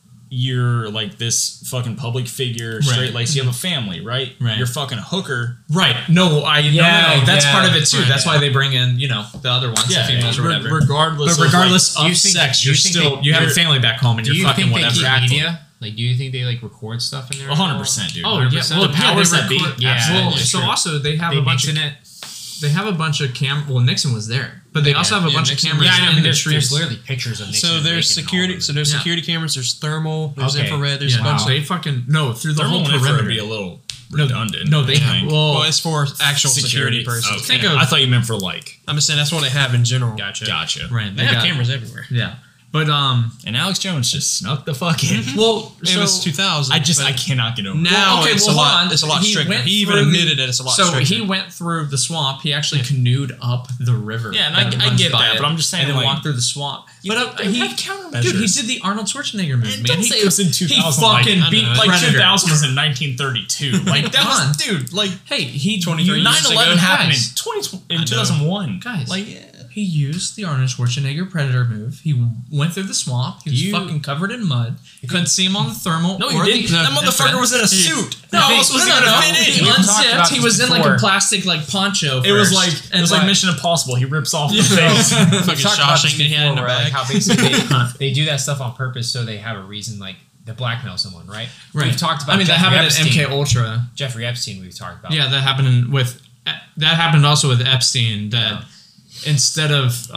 you're like this fucking public figure, straight laced. You have a family, right? Right. You're fucking a hooker. Right. No, no. That's yeah, part of it too. right, That's yeah. why they bring in, the other ones, the females or whatever. regardless. But regardless do you of think- sex, do you're you think still they- you have a you're- family back home and Do you're you fucking think they whatever. keep media? Like, do you think they like record stuff in there? of 100%, dude. Oh yeah. 100%. Well, The powers they that be. record- Yeah, Well, yeah, so true. also they have They a bunch of Nixon it. they have a bunch of Well, Nixon was there, but they also have a bunch Nixon- of cameras Yeah, I know. in the There's trees. literally pictures of Nixon. So there's making all security. of So it. there's Yeah. security cameras. There's thermal. There's Okay. infrared. There's a Yeah, bunch. they fucking through the Thermal whole and infrared perimeter. would be a little No, redundant. no, they I have. think. Well, it's for actual security purposes. Okay. Think of- I thought you meant for like. I'm just saying that's what they have in general. Gotcha. Right. They have cameras everywhere. Yeah, but And Alex Jones just snuck the fuck in. well, It was 2000. I but cannot get over. now okay, it's well, a lot. hold on. It's a lot He stricter. went He even through the- admitted that it's a lot So stricter. he went through the swamp. He actually canoed up the river. Yeah, and that I runs get by that, it, but I'm just saying, and then like, walked through the swamp. You But have he countermeasures. dude, he did the Arnold Schwarzenegger move, man. Don't He say it was in 2000. He fucking like, beat I know. like Predator. 2000 was in 1932. Like that Come on. was, dude. Like Hey, he 23 used- years ago. 9/11 happened Guys, in 2001. Guys, like he used the Arnold Schwarzenegger Predator move. He went through the swamp. He was You- fucking covered in mud. You couldn't see him on the thermal. no, or you didn't. the- That motherfucker was in a suit. No, How else was he gonna fit He in? We've talked unzipped. about He this was in like a before. plastic like poncho. It was first, like and Mission Impossible. He rips off the Yeah. face. Fucking We've talked about this Shawshank that he had in the before, where, like, bag. how basically they do that stuff on purpose so they have a reason, like, to blackmail someone, right? Right. We've talked about I mean, that Jeffrey happened Epstein. at MK Ultra. Jeffrey Epstein we've talked about. Yeah, that happened that happened also with Epstein. That instead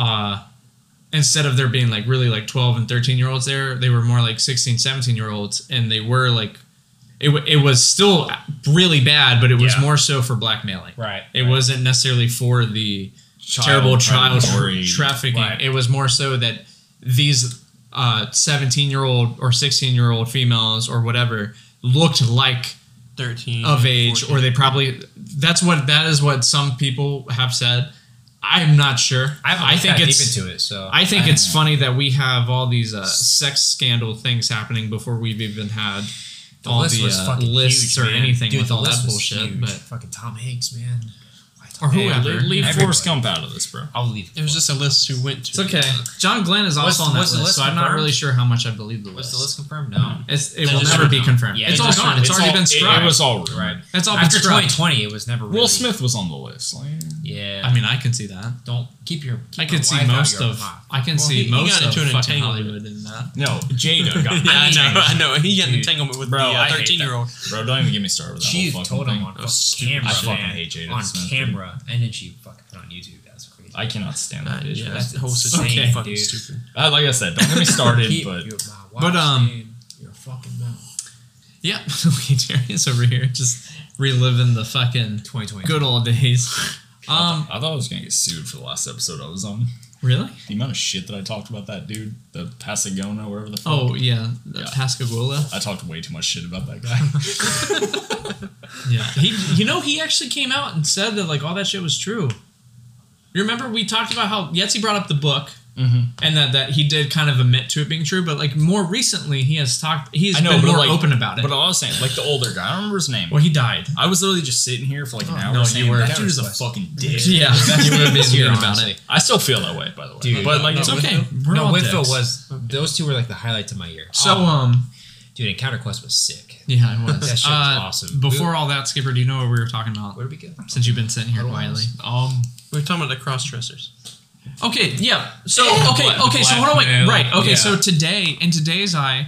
of there being like really like 12 and 13-year-olds there, they were more like 16, 17-year-olds, and they were like it was still really bad, but it was Yeah. more so for blackmailing. Right. It wasn't necessarily for the Child terrible child predatory- trafficking. Right. It was more so that these 17-year-old or 16-year-old females or whatever looked like 13 of age, 14. or they probably that is what some people have said. I'm not sure. I think it's deep into it, so I think it's funny that we have all these sex scandal things happening before we've even had all list the was fucking lists huge, or man. anything Dude, with the all that list was bullshit. huge. But fucking Tom Hanks, man. or Hey, whoever. leave Everybody. Forrest Gump out of this, bro. I'll leave. It was just a list who went to. It's okay. John Glenn is Was- also on that was the list, list so I'm not confirmed? really sure how much I believe the Was list. the list confirmed? No. It They will just never be don't know. confirmed. Yeah, it's they all just gone. don't- It's already been It scrubbed. was all rude. Right. It's all been After scrubbed. 2020, it was never really. Will Smith was on the list. Like, Yeah. I mean, I can see that. don't keep your. I keep can your see wife out most your of. mouth. I can Well, see he most got of into an fucking entanglement. Hollywood in that. no, Jada got. Yeah, I know. He got an Dude. entanglement with Bro, the I hate 13-year-old. Bro, don't even get me started with that She whole fucking told thing. him on That was camera. I fucking man. hate Jada on Smith, dude. camera, and then she fucking put it on YouTube. That's crazy. I cannot stand that bitch. Yeah, bro. that's the whole insane, situation. Okay. Fucking dude. stupid. Like I said, don't get me started, Keep but your But, your fucking mouth. Yeah, Darius over here just reliving the fucking 2020. good old days. I thought I was gonna get sued for the last episode I was on. Really? The amount of shit that I talked about that dude, the Pasagona, wherever the fuck. Oh yeah, Yeah. Pascagoula. I talked way too much shit about that guy. Yeah, he actually came out and said that like all that shit was true. You remember we talked about how Yetzi brought up the book, and that he did kind of admit to it being true, but like more recently he has been more open about it. But I was saying, like the older guy, I don't remember his name. Well, he died. I was literally just sitting here for like an hour no, you saying, were. that dude is a West. fucking dick. Yeah, you were being Here, mean about honestly. it. I still feel that way, by the way. Dude, but like, It's no, okay. We're No, all Whitfield dicks. was. Those two were like the highlights of my year. So Dude, Encounter Quest was sick. yeah, it was. That shit was awesome. Before all that, Skipper, do you know what we were talking about? Where did we go? Since you've been sitting here quietly. We were talking about the cross dressers. Okay, yeah. So Black- so hold on, wait. blackmail, Right. Okay, yeah. so today, in today's eye,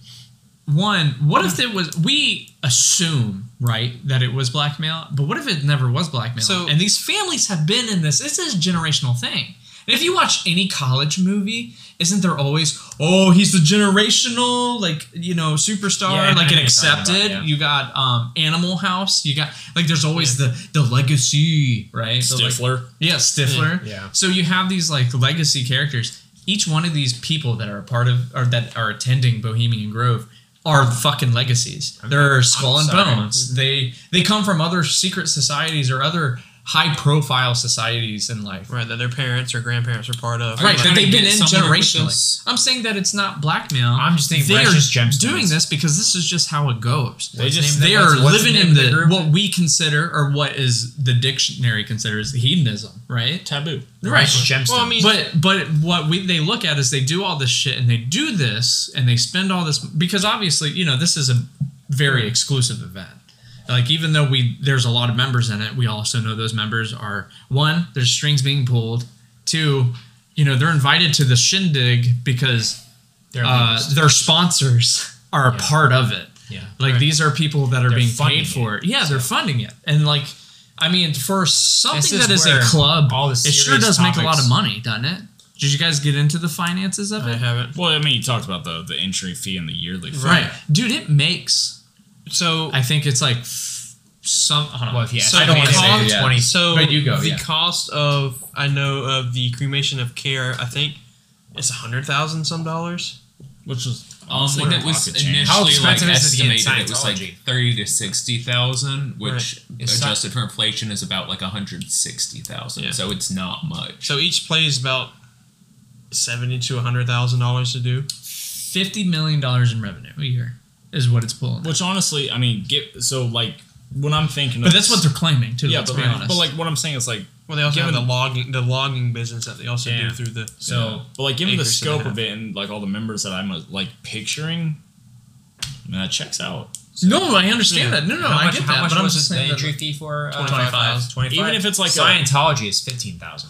what if it was? We assume, right, that it was blackmail, but what if it never was blackmail? So- and these families have been in this. This is a generational thing. And if you watch any college movie, isn't there always, oh, he's the generational, like, superstar, Yeah, I know like what an you're talking accepted. about, yeah. You got Animal House. You got like there's always the legacy, right? The, like, Stifler. yeah, Stifler. Yeah. So you have these like legacy characters. Each one of these people that are a part of or that are attending Bohemian Grove are fucking legacies. They're Skull and sorry. Bones. They come from other secret societies or other high profile societies in life. Right, that their parents or grandparents are part of. Right, that trying to they've been get in somewhere with generationally. this? I'm saying that it's not blackmail. I'm just thinking they are precious gemstones. doing this because this is just how it goes. They just They are what's living the in name of the group? what we consider, or what is the dictionary considers hedonism, right? taboo. Right. Gemstones. Well, I mean- But what they look at is they do all this shit and they do this and they spend all this because obviously this is a very exclusive event. Like even though there's a lot of members in it, we also know those members are one, there's strings being pulled. Two, they're invited to the shindig because their sponsors are a part of it. yeah. Like these are people that are They're being funding paid for it. it. Yeah, they're funding it. And like, I mean, for something This is that is a where club, all the it sure serious does make a lot of topics- money, doesn't it? Did you guys get into the finances of I it? haven't. Well, I mean, you talked about the entry fee and the yearly fee. Right. Dude, it makes, So, I think it's like some, I don't know. Well, if you So I don't want to the say cost- yeah. 20. so But you go, the yeah. cost of the cremation of care, I think it's $100,000 some dollars. Which was It honestly was pocket change. How initially like expensive is it to get estimated it was like Scientology? 30 to 60,000, which Right. It's adjusted for inflation is about like 160,000. Yeah. So it's not much. So each play is about $70,000 to $100,000 to do. $50 million in revenue a year is what it's pulling. Which honestly, I mean, when I'm thinking, But that's what they're claiming too. yeah, let's but, be honest. but like what I'm saying is like, Well, they also have Given- the logging business that they also Yeah. do through the. So but like given the acres that they scope have. of it and like all the members that I'm like picturing, I mean, that checks out. no, I understand Yeah. that. No, how I much, get how that. much But I'm was just the saying entry that, fee for 25,000. 25? Even if it's like Scientology is 15,000.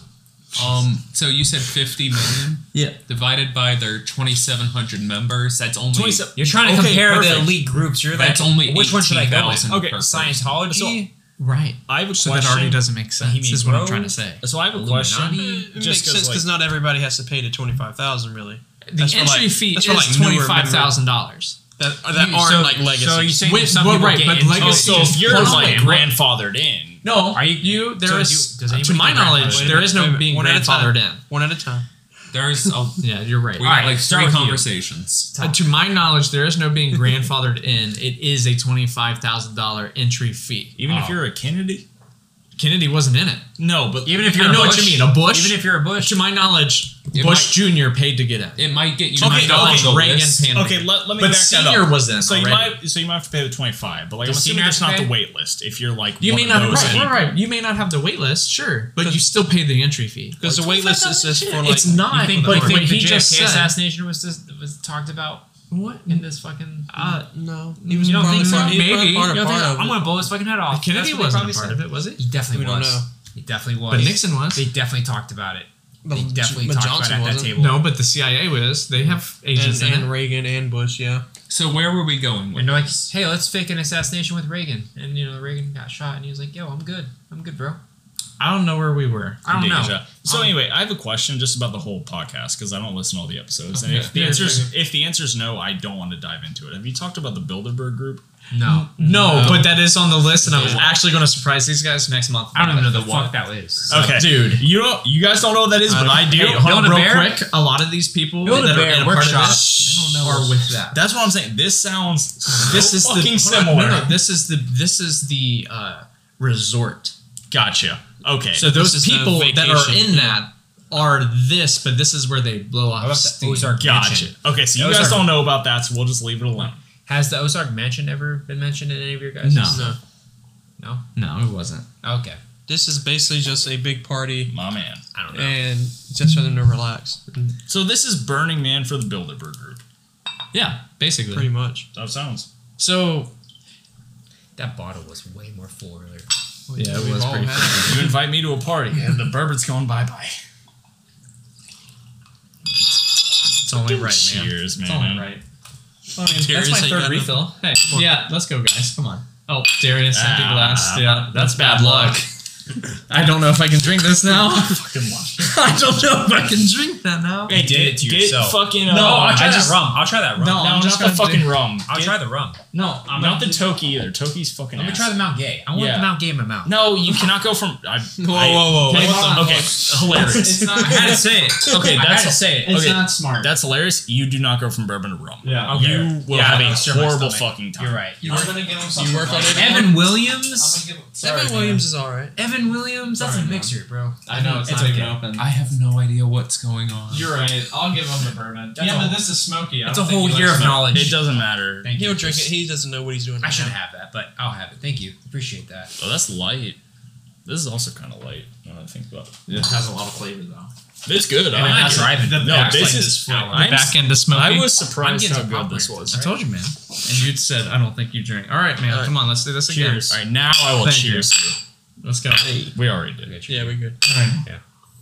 So you said 50 million yeah. divided by their 2,700 members. That's only 27 You're trying to Okay, compare the perfect. elite groups. You're That's like, only which one should I go with? 18,000 Okay, per person. Scientology. Right. I have a So question. that already doesn't make sense. Bohemian Is what I'm Grove? trying to say. So I have a Illuminati. question. It makes Just sense because not everybody has to pay the $25,000 really. The That's for, entry like- fee that's is for, like, newer $25,000. That aren't like legacy. So you saying Wait, some well, people right, get but into legacy- it So if you're Hold on, like wait, grandfathered in, No, Are you- there so is. does To anybody my get knowledge, grandfathered there is no Wait a minute, being one at a time. grandfathered in. One at a time. There's a, Yeah, you're right. we got like start 3 with you. conversations. To my knowledge, there is no being grandfathered in. It is a $25,000 entry fee. even if Oh. you're a Kennedy, Kennedy wasn't in it. No, but Even if I you're know a what Bush, you mean. A Bush. Even if you're a Bush, to my knowledge, It Bush Jr. paid to get in. It might get you. Okay, might not okay, on the Reagan list. paid. okay, let me But back that senior up. was in. So you already. might have to pay the 25, but like I'm Does assuming senior that's have not to the pay? wait list. If you're like You one may of not. those Right, people. right. You may not have the wait list, sure, but you still pay the entry fee. Because the wait list is just for like. It's not. you think, but you think what the he JFK just said. assassination was talked about What? in this fucking? No, he was You don't probably think so? part- he was probably Maybe. part You don't of think, it. I'm gonna blow his fucking head off. Kennedy That's what they wasn't probably a part said. of it, was he? He definitely We don't was. know. He definitely was. But Nixon was. They definitely talked about it. But They definitely but talked Johnson about it at that wasn't. table. No, but the CIA was. They have agents And in it. Reagan and Bush, yeah. So where were we going with? And they're like, hey, let's fake an assassination with Reagan. And, Reagan got shot, and he was like, yo, I'm good. I'm good, bro. I don't know where we were. I don't know. Deja. So anyway, I have a question just about the whole podcast because I don't listen to all the episodes. And if the answer's no, I don't want to dive into it. Have you talked about the Bilderberg Group? No. No, but that is on the list, and I was actually going to surprise these guys next month. I don't even know the What? fuck that is. Okay, Dude. you guys don't know what that is, but I do. Hey, hold on real Build-A-Bear? quick. A lot of these people Build-A-Bear that are in a part of workshop. this I don't know. are with that. That's what I'm saying. This sounds This is fucking the similar. No, this is the resort. Gotcha. Okay. So those This is the people that are vacation. in that are this, but this is where they blow How off about the steam. Ozark gotcha. Mansion? Okay, so you Ozark- guys don't know about that, so we'll just leave it alone. Has the Ozark Mansion ever been mentioned in any of your guys'? No. No. No? No, it wasn't. Okay. This is basically just a big party My man. I don't know. and just for them to relax. So this is Burning Man for the Bilderberg Group. Yeah, basically. Pretty much. That sounds. So That bottle was way more full earlier. yeah, it We've was all pretty. had Funny. You invite me to a party, and the bourbon's going bye-bye. It's only right, man. Cheers, It's man. only right. Well, I mean, Darius that's my ain't third got refill. Hey, on. yeah, let's go, guys. Come on. Oh, Darius, empty Ah, glass. Yeah, that's bad luck. I don't know if I can drink this now. Fucking watch. I don't know if I can drink that now. Hey, did it to Get yourself. fucking. No, I'll try I that just- rum. I'll try that rum. No, I'm not just the gonna fucking do- rum. I'll try the rum. No, I'm Not the Toki either. Toki's fucking. Let me ass. try the Mount Gay. I want Yeah. the Mount Gay in my mouth. No, you cannot go from. Whoa. Okay, Hold on. okay, hilarious. It's not. I had to say it. Okay, I that's had to say it. It's okay, not smart. That's hilarious. You do not go from bourbon to rum. Yeah. Okay. You will Yeah, have I'll a stir my horrible stomach. fucking time. You're right. I'm gonna give him something. work on it? Evan Williams. Evan Williams is alright. Evan Williams. That's Sorry, a man. mixer, bro. I know it's, It's not okay. even open. I have no idea what's going on. You're right. I'll give him the bourbon. That's yeah, a- but this is smoky. I It's don't a think whole he year likes of smoke. knowledge. It doesn't matter. Thank He'll you. drink it. He doesn't know what he's doing. I right should now. have that, but I'll have it. Thank you. Appreciate that. Oh, that's light. This is also kind of light. Now that I think about it. It has a lot of flavor though. It's good. And I'm I not like it. driving. The No, back's this like is. this flavor. I'm- The back end is smoky. I was I'm surprised getting how some good popcorn this was. I told you, man. And you'd said, I don't think you drink. All right, man. All right. Come on, let's do this again. Cheers. All right, now I will Thank cheers you. Let's go. We already did. Yeah, we're good. All right. Yeah.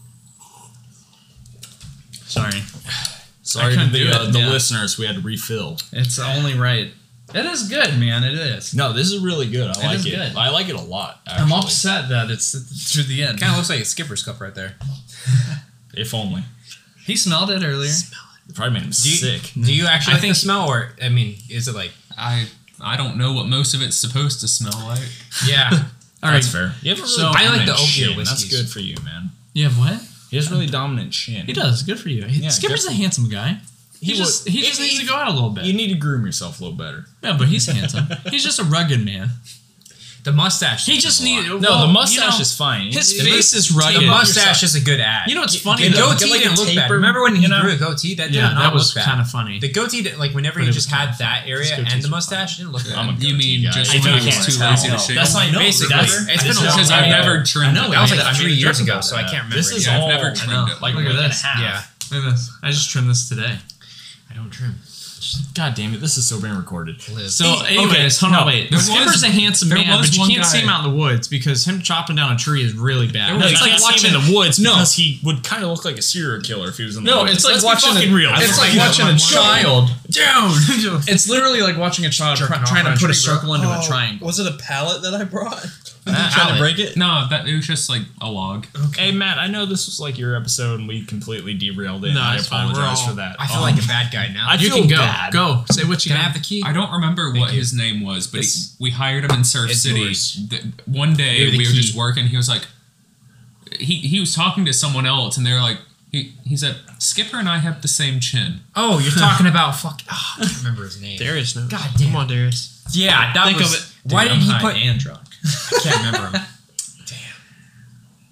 Sorry. Sorry I to couldn't do the, it, the yeah. listeners. We had to refill. It's only right. It is good, man. It is. No, this is really good. I like is it. good. I like it a lot. Actually. I'm upset that it's to the end. Kind of looks like a Skipper's cup right there. If only. He smelled it earlier. It probably made him Do you, sick. do you actually I like think- the smell, or I mean, is it like? I don't know what most of it's supposed to smell like. Yeah. All right. That's fair. You have a really So- I like the dominant oakier chin. That's whiskeys. good for you, man. You have what? He has really dominant chin. He does. Good for you. Yeah, Skipper's good a for- handsome guy. He just needs to go out a little bit. You need to groom yourself a little better. Yeah, but he's handsome. He's just a rugged man. The mustache. He just needs. No, the mustache is fine. His It- face is rugged. The mustache is a good ad. You know what's funny? The though? goatee like a didn't look bad. taper, Remember when he you know? grew a goatee? That did Yeah, not that was look bad. kind of funny. The goatee, like whenever But he it just was had kinda- that area goatees and the were mustache, didn't look I'm a bad. You goatee mean guy. just I when know I you was can't too tell. lazy to shave? That's I know. Basically, That's, it's been a long Because time I've ago. never trimmed I know, it. That was I like made 3 a years joke ago, about so I that. can't remember. This is Yeah, I've all. never I know. trimmed it. Like Look at that. this. Yeah, Look at this. I just trimmed this today. I don't trim. God damn it! This is still being recorded. Live. So, anyways, hold on, wait. there Skipper's was- a handsome there man, was but you one can't see guy- him out in the woods because him chopping down a tree is really bad. No, you it's like can't see watching him in the woods No. because he would kind of look like a serial killer if he was in the No, woods. it's like Let's be watching fucking real. It's like watching a child. Dude, it's literally like watching a child Jerking off trying on to a put a tree, bro. circle into a triangle. Was it a pallet that I brought? Trying to break it? No, it was just like a log. Hey Matt, I know this was like your episode and we completely derailed it. No, and I it's fine. We're apologize all- for that. I feel like a bad guy now. I You feel can go. bad. Go. Say what you Can I got. have the key? I don't remember what you. his name was, but It's- we hired him in Surf it's City. yours. One day You're the we were key. just working. He was like, he was talking to someone else, and they were like, he said, Skipper and I have the same chin. Oh, you're talking about fuck. Oh, I can't remember his name. Darius knows. God damn. Come on, Darius. Yeah, that Think was. of it. Why Dude, did I'm he high put? and drunk? I can't remember him.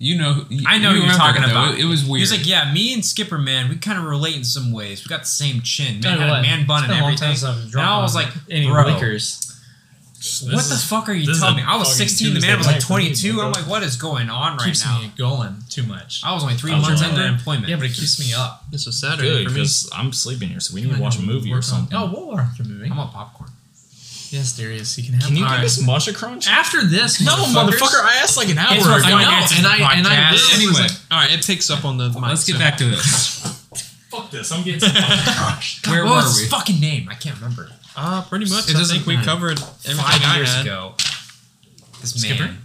You know, I know you who you're remember talking it, though. about. It was weird. He was like, yeah, me and Skipper, man, we kind of relate in some ways. We got the same chin. Tell Man you had what, a man bun it's and been a long time everything. since I've And drunk I was on like, any bro, liquors. what the fuck are you this is telling me? a I was fucking 16. The man Tuesday was like night for me, 22. bro. I'm like, what is going on right Keeps now? me going too much. I was only 3 I'm months alright. into employment. Yeah, but it keeps me up. This was Saturday Good, for me. because I'm sleeping here, so we need to watch a movie or something. Oh, we'll watch a movie. I'm on popcorn. Yes, Darius, you can have. Can you All give right. us Musha Crunch? After this? No, motherfucker! I asked like an hour It's what ago. I know, finances and the I podcast. literally was Anyway, like, All right, it picks up on the mic. let's get so- back to this. Fuck this! I'm getting some Musha Crunch. Where What were was we? his fucking name? I can't remember. Pretty much. It I doesn't think we matter. covered everything 5 I years had. ago. This Skipper? man.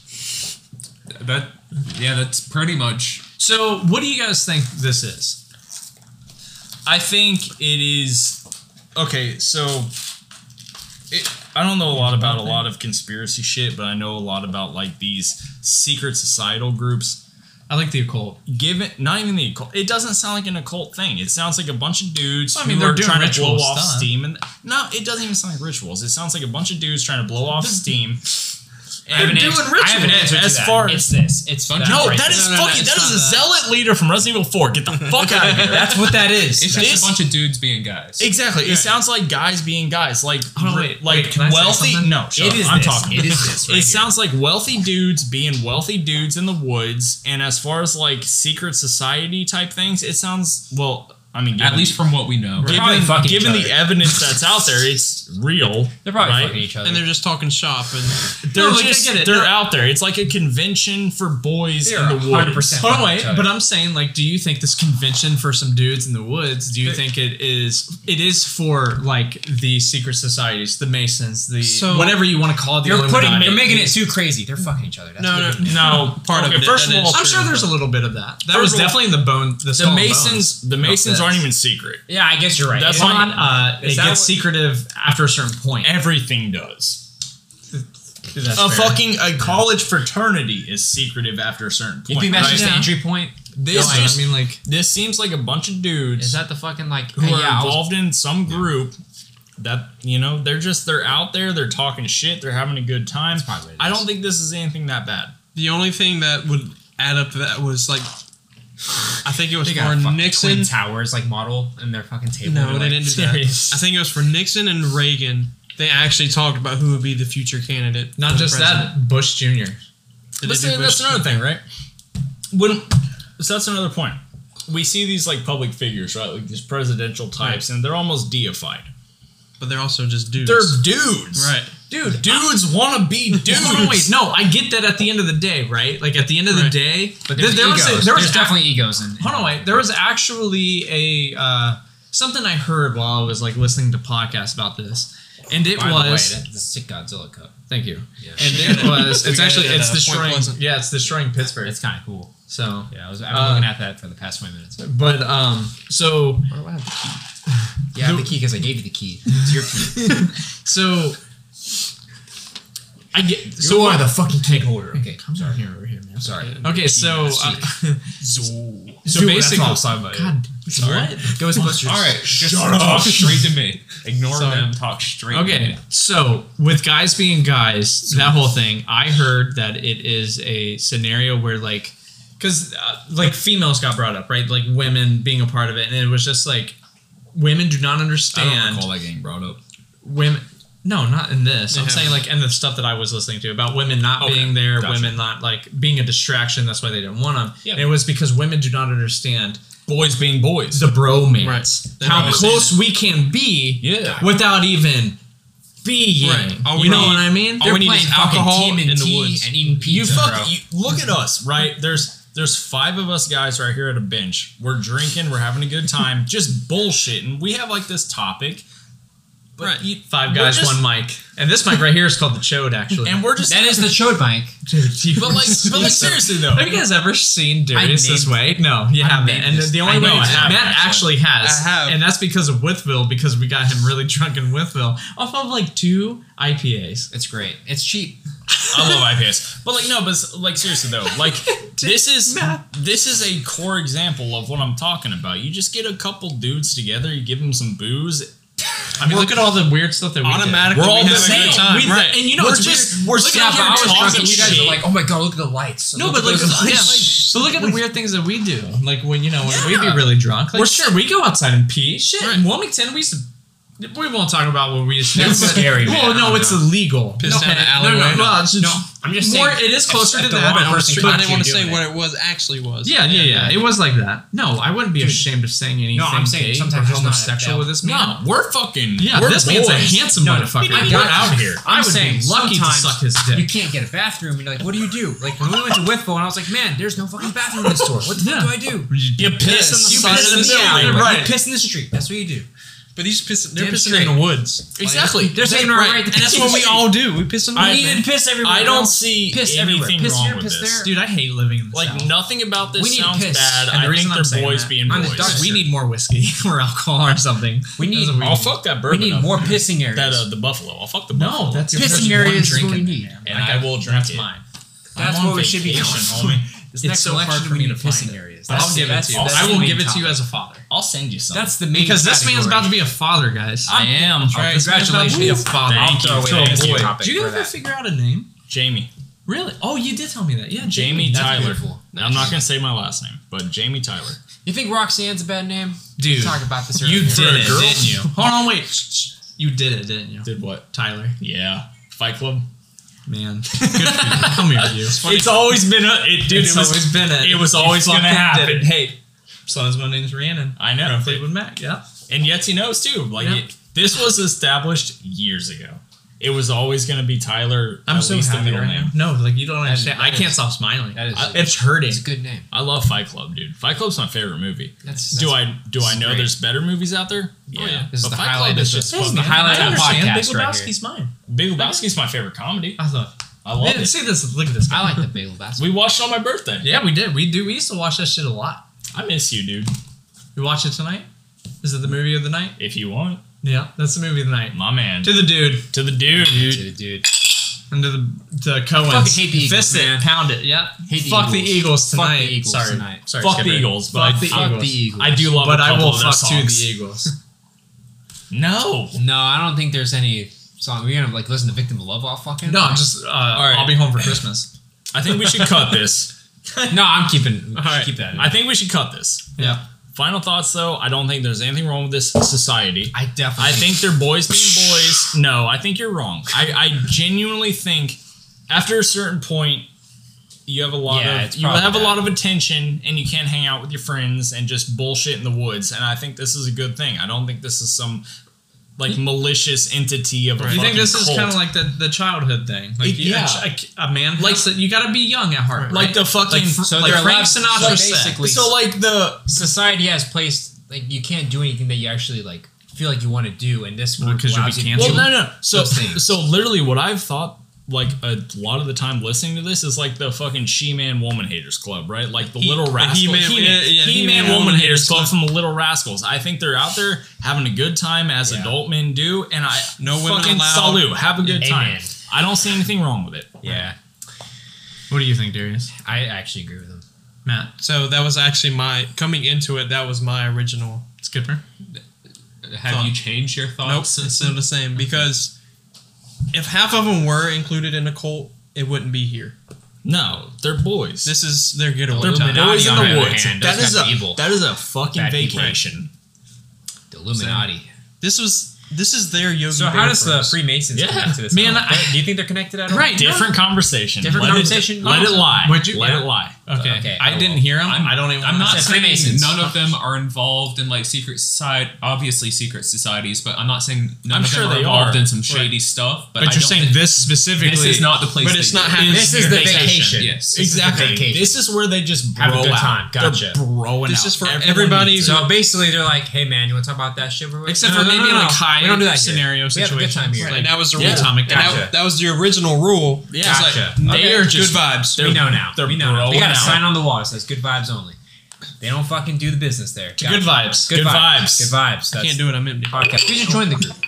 That's pretty much. so, what do you guys think this is? I think it is okay. So, I don't know a lot about a lot of conspiracy shit, but I know a lot about like these secret societal groups. I like the occult. Not even the occult. It doesn't sound like an occult thing. It sounds like a bunch of dudes I mean, who they're are doing trying to blow ritual off stuff. steam. And no, it doesn't even sound like rituals. It sounds like a bunch of dudes trying to blow off steam. I have an answer. I have an answer to as that. far It's this. It's Bunch that of- No, right that there. is No, no, fucking. it's That is not a that. zealot leader from Resident Evil 4. Get the fuck out of here. That's what that is. It's just a bunch of dudes being guys. Exactly. It sounds like guys being guys, like Hold on, wait, like can I say wealthy. something? No, shut It up. is I'm this. talking. It is this right It here. sounds like wealthy dudes being wealthy dudes in the woods, and as far as like secret society type things, it sounds well. I mean, At least from what we know. They're probably fucking each given the other. evidence that's out there, it's real. They're probably right? fucking each other. And they're just talking shop and They're No, like, I just get it. they're No. out there. It's like a convention for boys They're in the woods. 100% Hold on, fucking wait. each other. But I'm saying, like, do you think this convention for some dudes in the woods? Do you think it is for like the secret societies, the Masons, the So- whatever you want to call it? The You're Illuminati? making it too crazy. They're fucking each other. That's no, what no, it is. No, Part of okay, it, First that of all, is I'm sure there's a little bit of that. That was First of all, definitely in the bone. The the Masons Bones. aren't even secret. Yeah, I guess you're right. That's It's fine. not- It Is that gets what- secretive after a certain point. Everything does. That's A fair. fucking college fraternity is secretive after a certain point. You think that's right? just the Yeah. entry point? This No, I just- mean, like, This seems like a bunch of dudes Is that the fucking like? who hey, are yeah, I was- involved in some group that they're out there, they're talking shit, they're having a good time. That's probably what it I is. don't think this is anything that bad. the only thing that would add up to that was like, I think it was They for got a fucking Nixon. Twin Towers like model in their fucking table. No, They're they like, didn't do that. serious. I think it was for Nixon and Reagan. They actually talked about who would be the future candidate. not for just president. that, Bush Jr. Did But they see, do that's Bush? another thing, right? So that's another point. We see these like public figures, right? Like these presidential types, and they're almost deified. But they're also just dudes. They're dudes, right. Dude, Dudes want to be dudes. Hold on, wait, no, I get that at the end of the day, right? Like at the end of the Right. day, But there's there was egos. there was There's definitely egos in. hold on, wait, there was actually a something I heard while I was like listening to podcasts about this, and it By the way, was that's the sick Godzilla cup. thank you, Yeah. and it was We it's got actually it at, it's Point destroying Pleasant. yeah it's destroying Pittsburgh. It's kind of cool. So, Yeah, I've been looking at that for the past 20 minutes. but so Why do I have the key? Yeah, I have the key because I gave you the key. It's your key. so I get So so you are the fucking key holder. Okay, Come sorry. here over here, man. I'm sorry. Okay, so Zoo. so basically, I was talking about. God, Sorry. Ghostbusters. All right, just Shut up. talk straight to me. Ignore Sorry. them. Talk straight to okay, me. so with guys being guys, that whole thing, I heard that it is a scenario where like, because like females got brought up, right? Like women being a part of it, and it was just like women do not I don't understand recall that getting brought up. women. No, not in this. They I'm saying haven't. like in the stuff that I was listening to about women not Okay, being there, gotcha. women not like being a distraction. That's why they didn't want them. Yeah. And it was because women do not understand Boys being boys. the bromance, Right. They how don't close we can be, Yeah. without even being. Right. All we You know need- what I mean? all They're we need playing is fucking alcohol team in the tea woods. and eating You pizza, bro. look at us, right? There's 5 of us guys right here at a bench. We're drinking, we're having a good time, just bullshitting. We have like this topic, but Right. Five we're guys, just- one mic, and this mic right here is called the Chode, actually. and we're just That is the chode bank. but like seriously though. Have you guys ever seen Darius this named- way? No, you I haven't. named And this- the only I way know I haven't, Matt actually has, I have. and that's because of Withville, because we got him really drunk in Withville off of like 2 IPAs. It's great. It's cheap. I love IPAs. But like no, but like seriously though, like this is a core example of what I'm talking about. You just get a couple dudes together, you give them some booze, I mean, look at all the weird stuff that we Automatically, We're all we the have a same. good time. We- Right. and you know, we're it's just weird. we're Look sitting at Yeah, but I here was talking fucking. You guys shit. are like, oh my god, look at the lights. No, but like, but look at the weird things that we do. Like when when we'd be really drunk. Like, We're sure, we go outside and pee. Shit, in Wilmington, we used to. We won't talk about what we used to do. That's but- scary, man. Well, no, it's illegal. Piss no, down the no, alleyway. well, it's just, No, I'm just more. saying, It is closer if to the that. wrong But person I caught didn't you want to say doing what it. it was actually was. Yeah. It was like that. No, I wouldn't be ashamed of saying anything. I'm saying gay sometimes or there's not a homosexual doubt. with this man. No, we're fucking. Yeah, we're this man's a boys. handsome No, no, motherfucker. I We're got out here. I I'm would saying be lucky to sometimes suck his dick. You can't get a bathroom. You're like, what do? Like when we went to Whitfield, and I was like, man, there's no fucking bathroom in the store. What the fuck do I do? You piss on the You side piss of in the the alley, building. right? You piss in the street. That's what you do. But they're Damn pissing straight. in the woods. Exactly. They're saying Right. right. And that's what we all do. We piss in the I- woods. We need to piss everywhere. I bro. don't see Piss everywhere. anything Piss wrong here, with piss this. there. Dude, I hate living in the Like South. nothing about this We need sounds piss. bad. And the I reason think I'm they're saying boys that- being I'm the boys. dark- We need more whiskey or alcohol or something. We need- That's what I'll fuck that bourbon. We need up. more pissing areas. that the buffalo. I'll fuck the No, buffalo. that's your Pissing first areas one is drink what we in need. there, man. And Like, I will drink That's it. mine. That's I'm on what we should be going vacation, for. homie. This It's next so hard election, for we me need to find pissing it. areas. I'll give it to you. I will give it to you as a father. I'll send you some. That's the main Because this man's category. about to be a father, guys. I am. This man's about Congratulations. to be a father. Thank I'll you. throw away Thank that you. topic Did you for ever that. figure out a name? Jamie. Really? Oh, you did tell me that. Yeah, Jamie That's Tyler. beautiful. I'm not gonna say my last name, but Jamie Tyler. You think Roxanne's a bad name? Dude, We talked about this you earlier. did it, girl? didn't you? Hold on, wait. Shh. You did it, didn't you? Did what? Tyler. Yeah. Fight Club. Man, good for you. Come here, you. It's always been dude. It's always been it. It was always You gonna fucking happen. did it. Hey, son's my name's Rhiannon. I know. From Fleetwood Mac. Yeah. And Yetzi knows too. Like Yeah. this was established years ago. It was always gonna be Tyler. I'm at so least the happy middle right name. now. No, like you don't understand. that I can't is- stop smiling. that is- It's hurting. It's a good name. I love Fight Club, dude. Fight Club's my favorite movie. That's Do I know great. there's better movies out there? Yeah. yeah. This is But the Fight highlight Club of is this- just this is fucking the highlight I of the understand. Big podcast right here. Lebowski's mine. Big Lebowski's my favorite comedy. I love. I love it. See this? Look at this. I like the Big Lebowski. We watched it on my birthday. Yeah, we did. We used to watch that shit a lot. I miss you, dude. We watch it tonight. Is it the movie of the night? If you want, Yeah, that's the movie of the night. my man. To the dude To the dude. Dude. and to the Coens. Fucking hate the Eagles, Fist man. it, pound it. Yep. Hate the Fuck the Eagles. Eagles Fuck tonight. the Eagles Sorry, tonight. sorry. Fuck the Skipper. Eagles, but Fuck the Fuck Eagles. the Eagles. I do love But a I couple will of their fuck to songs. the Eagles. No. No, I don't think there's any song. We're gonna like listen to "Victim of Love" all fucking. No, I'm just. right. I'll be home for Christmas. I think we should cut this. No, I'm keeping. All right. Keep that. I think we should cut this. Yeah. Final thoughts, though. I don't think there's anything wrong with this society. I definitely. I think they're boys being boys. No, I think you're wrong. I genuinely think after a certain point, you have a lot Yeah, of it's you probably have a that. lot of attention, and you can't hang out with your friends and just bullshit in the woods. And I think this is a good thing. I don't think this is some like malicious entity of a. You think fucking this is cult. kind of like the childhood thing? Like Yeah. a man, like you got to be young at heart, like right? the fucking So like they're Frank allowed- Sinatra so said. basically- so like the society has placed like you can't do anything that you actually like feel like you want to do, and this group because you'll allows be you to canceled. do Well, no. So, those things. so literally, what I've thought, like a lot of the time listening to this, is like the fucking She-Man Woman Haters Club, right? Like the Little Rascals, He-Man Woman Haters Club from the Little Rascals. I think they're out there having a good time as Yeah. adult men do, and I No women fucking allowed. salute. Have a good time. Amen. I don't see anything wrong with it. Yeah, What do you think, Darius? I actually agree with him. Matt So that was actually coming into it. That was my original. Skipper. Have you changed your thoughts Nope, since it's still the same because if half of them were included in a cult, it wouldn't be here. No, they're boys. This is their getaway they're time. Illuminati, boys in on the the other woods. hand, That does is have a evil. that is a fucking Bad people. vacation. The Illuminati. This is their Yogi. So Bear how does the friends. Freemasons Yeah. connect to this? Man, at all? Do you think they're connected at all? Right. Different conversation. Different Let conversation? It, let it lie. Would you- Let yeah. it lie. Okay. Okay. I didn't hear him. I don't even. I'm not Said saying Freemasons. none of them are involved in like secret society, obviously secret societies, but I'm not saying none I'm of sure them are they involved are. in some shady stuff. But, But I you're don't saying think this specifically. this is not the place. But it's they not do it. happening. This is the vacation. Yes. This is the Exactly. vacation. This is where they just bro Have a good out. time. Gotcha. They're broing This out. is for Everyone everybody needs it. So basically, they're like, "Hey, man, you want to talk about that shit?" Except for maybe like high we don't do that scenario here. We have a good time situations. here. And that was the Yeah. rule. Atomic And Gotcha. that was the original rule. Yeah. It's like, Gotcha. they They are are good just- vibes. We know now. They're We know now. They broing got a out. sign on the wall that says "Good vibes only." They don't fucking do the business there. Gotcha. Good vibes. Good Good vibes. vibes. Good vibes. That's Can't do it. I'm empty. podcast. We just joined the group.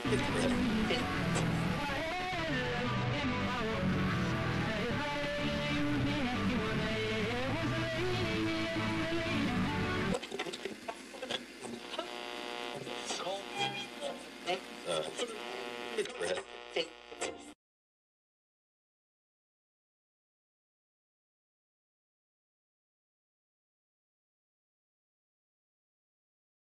Cold.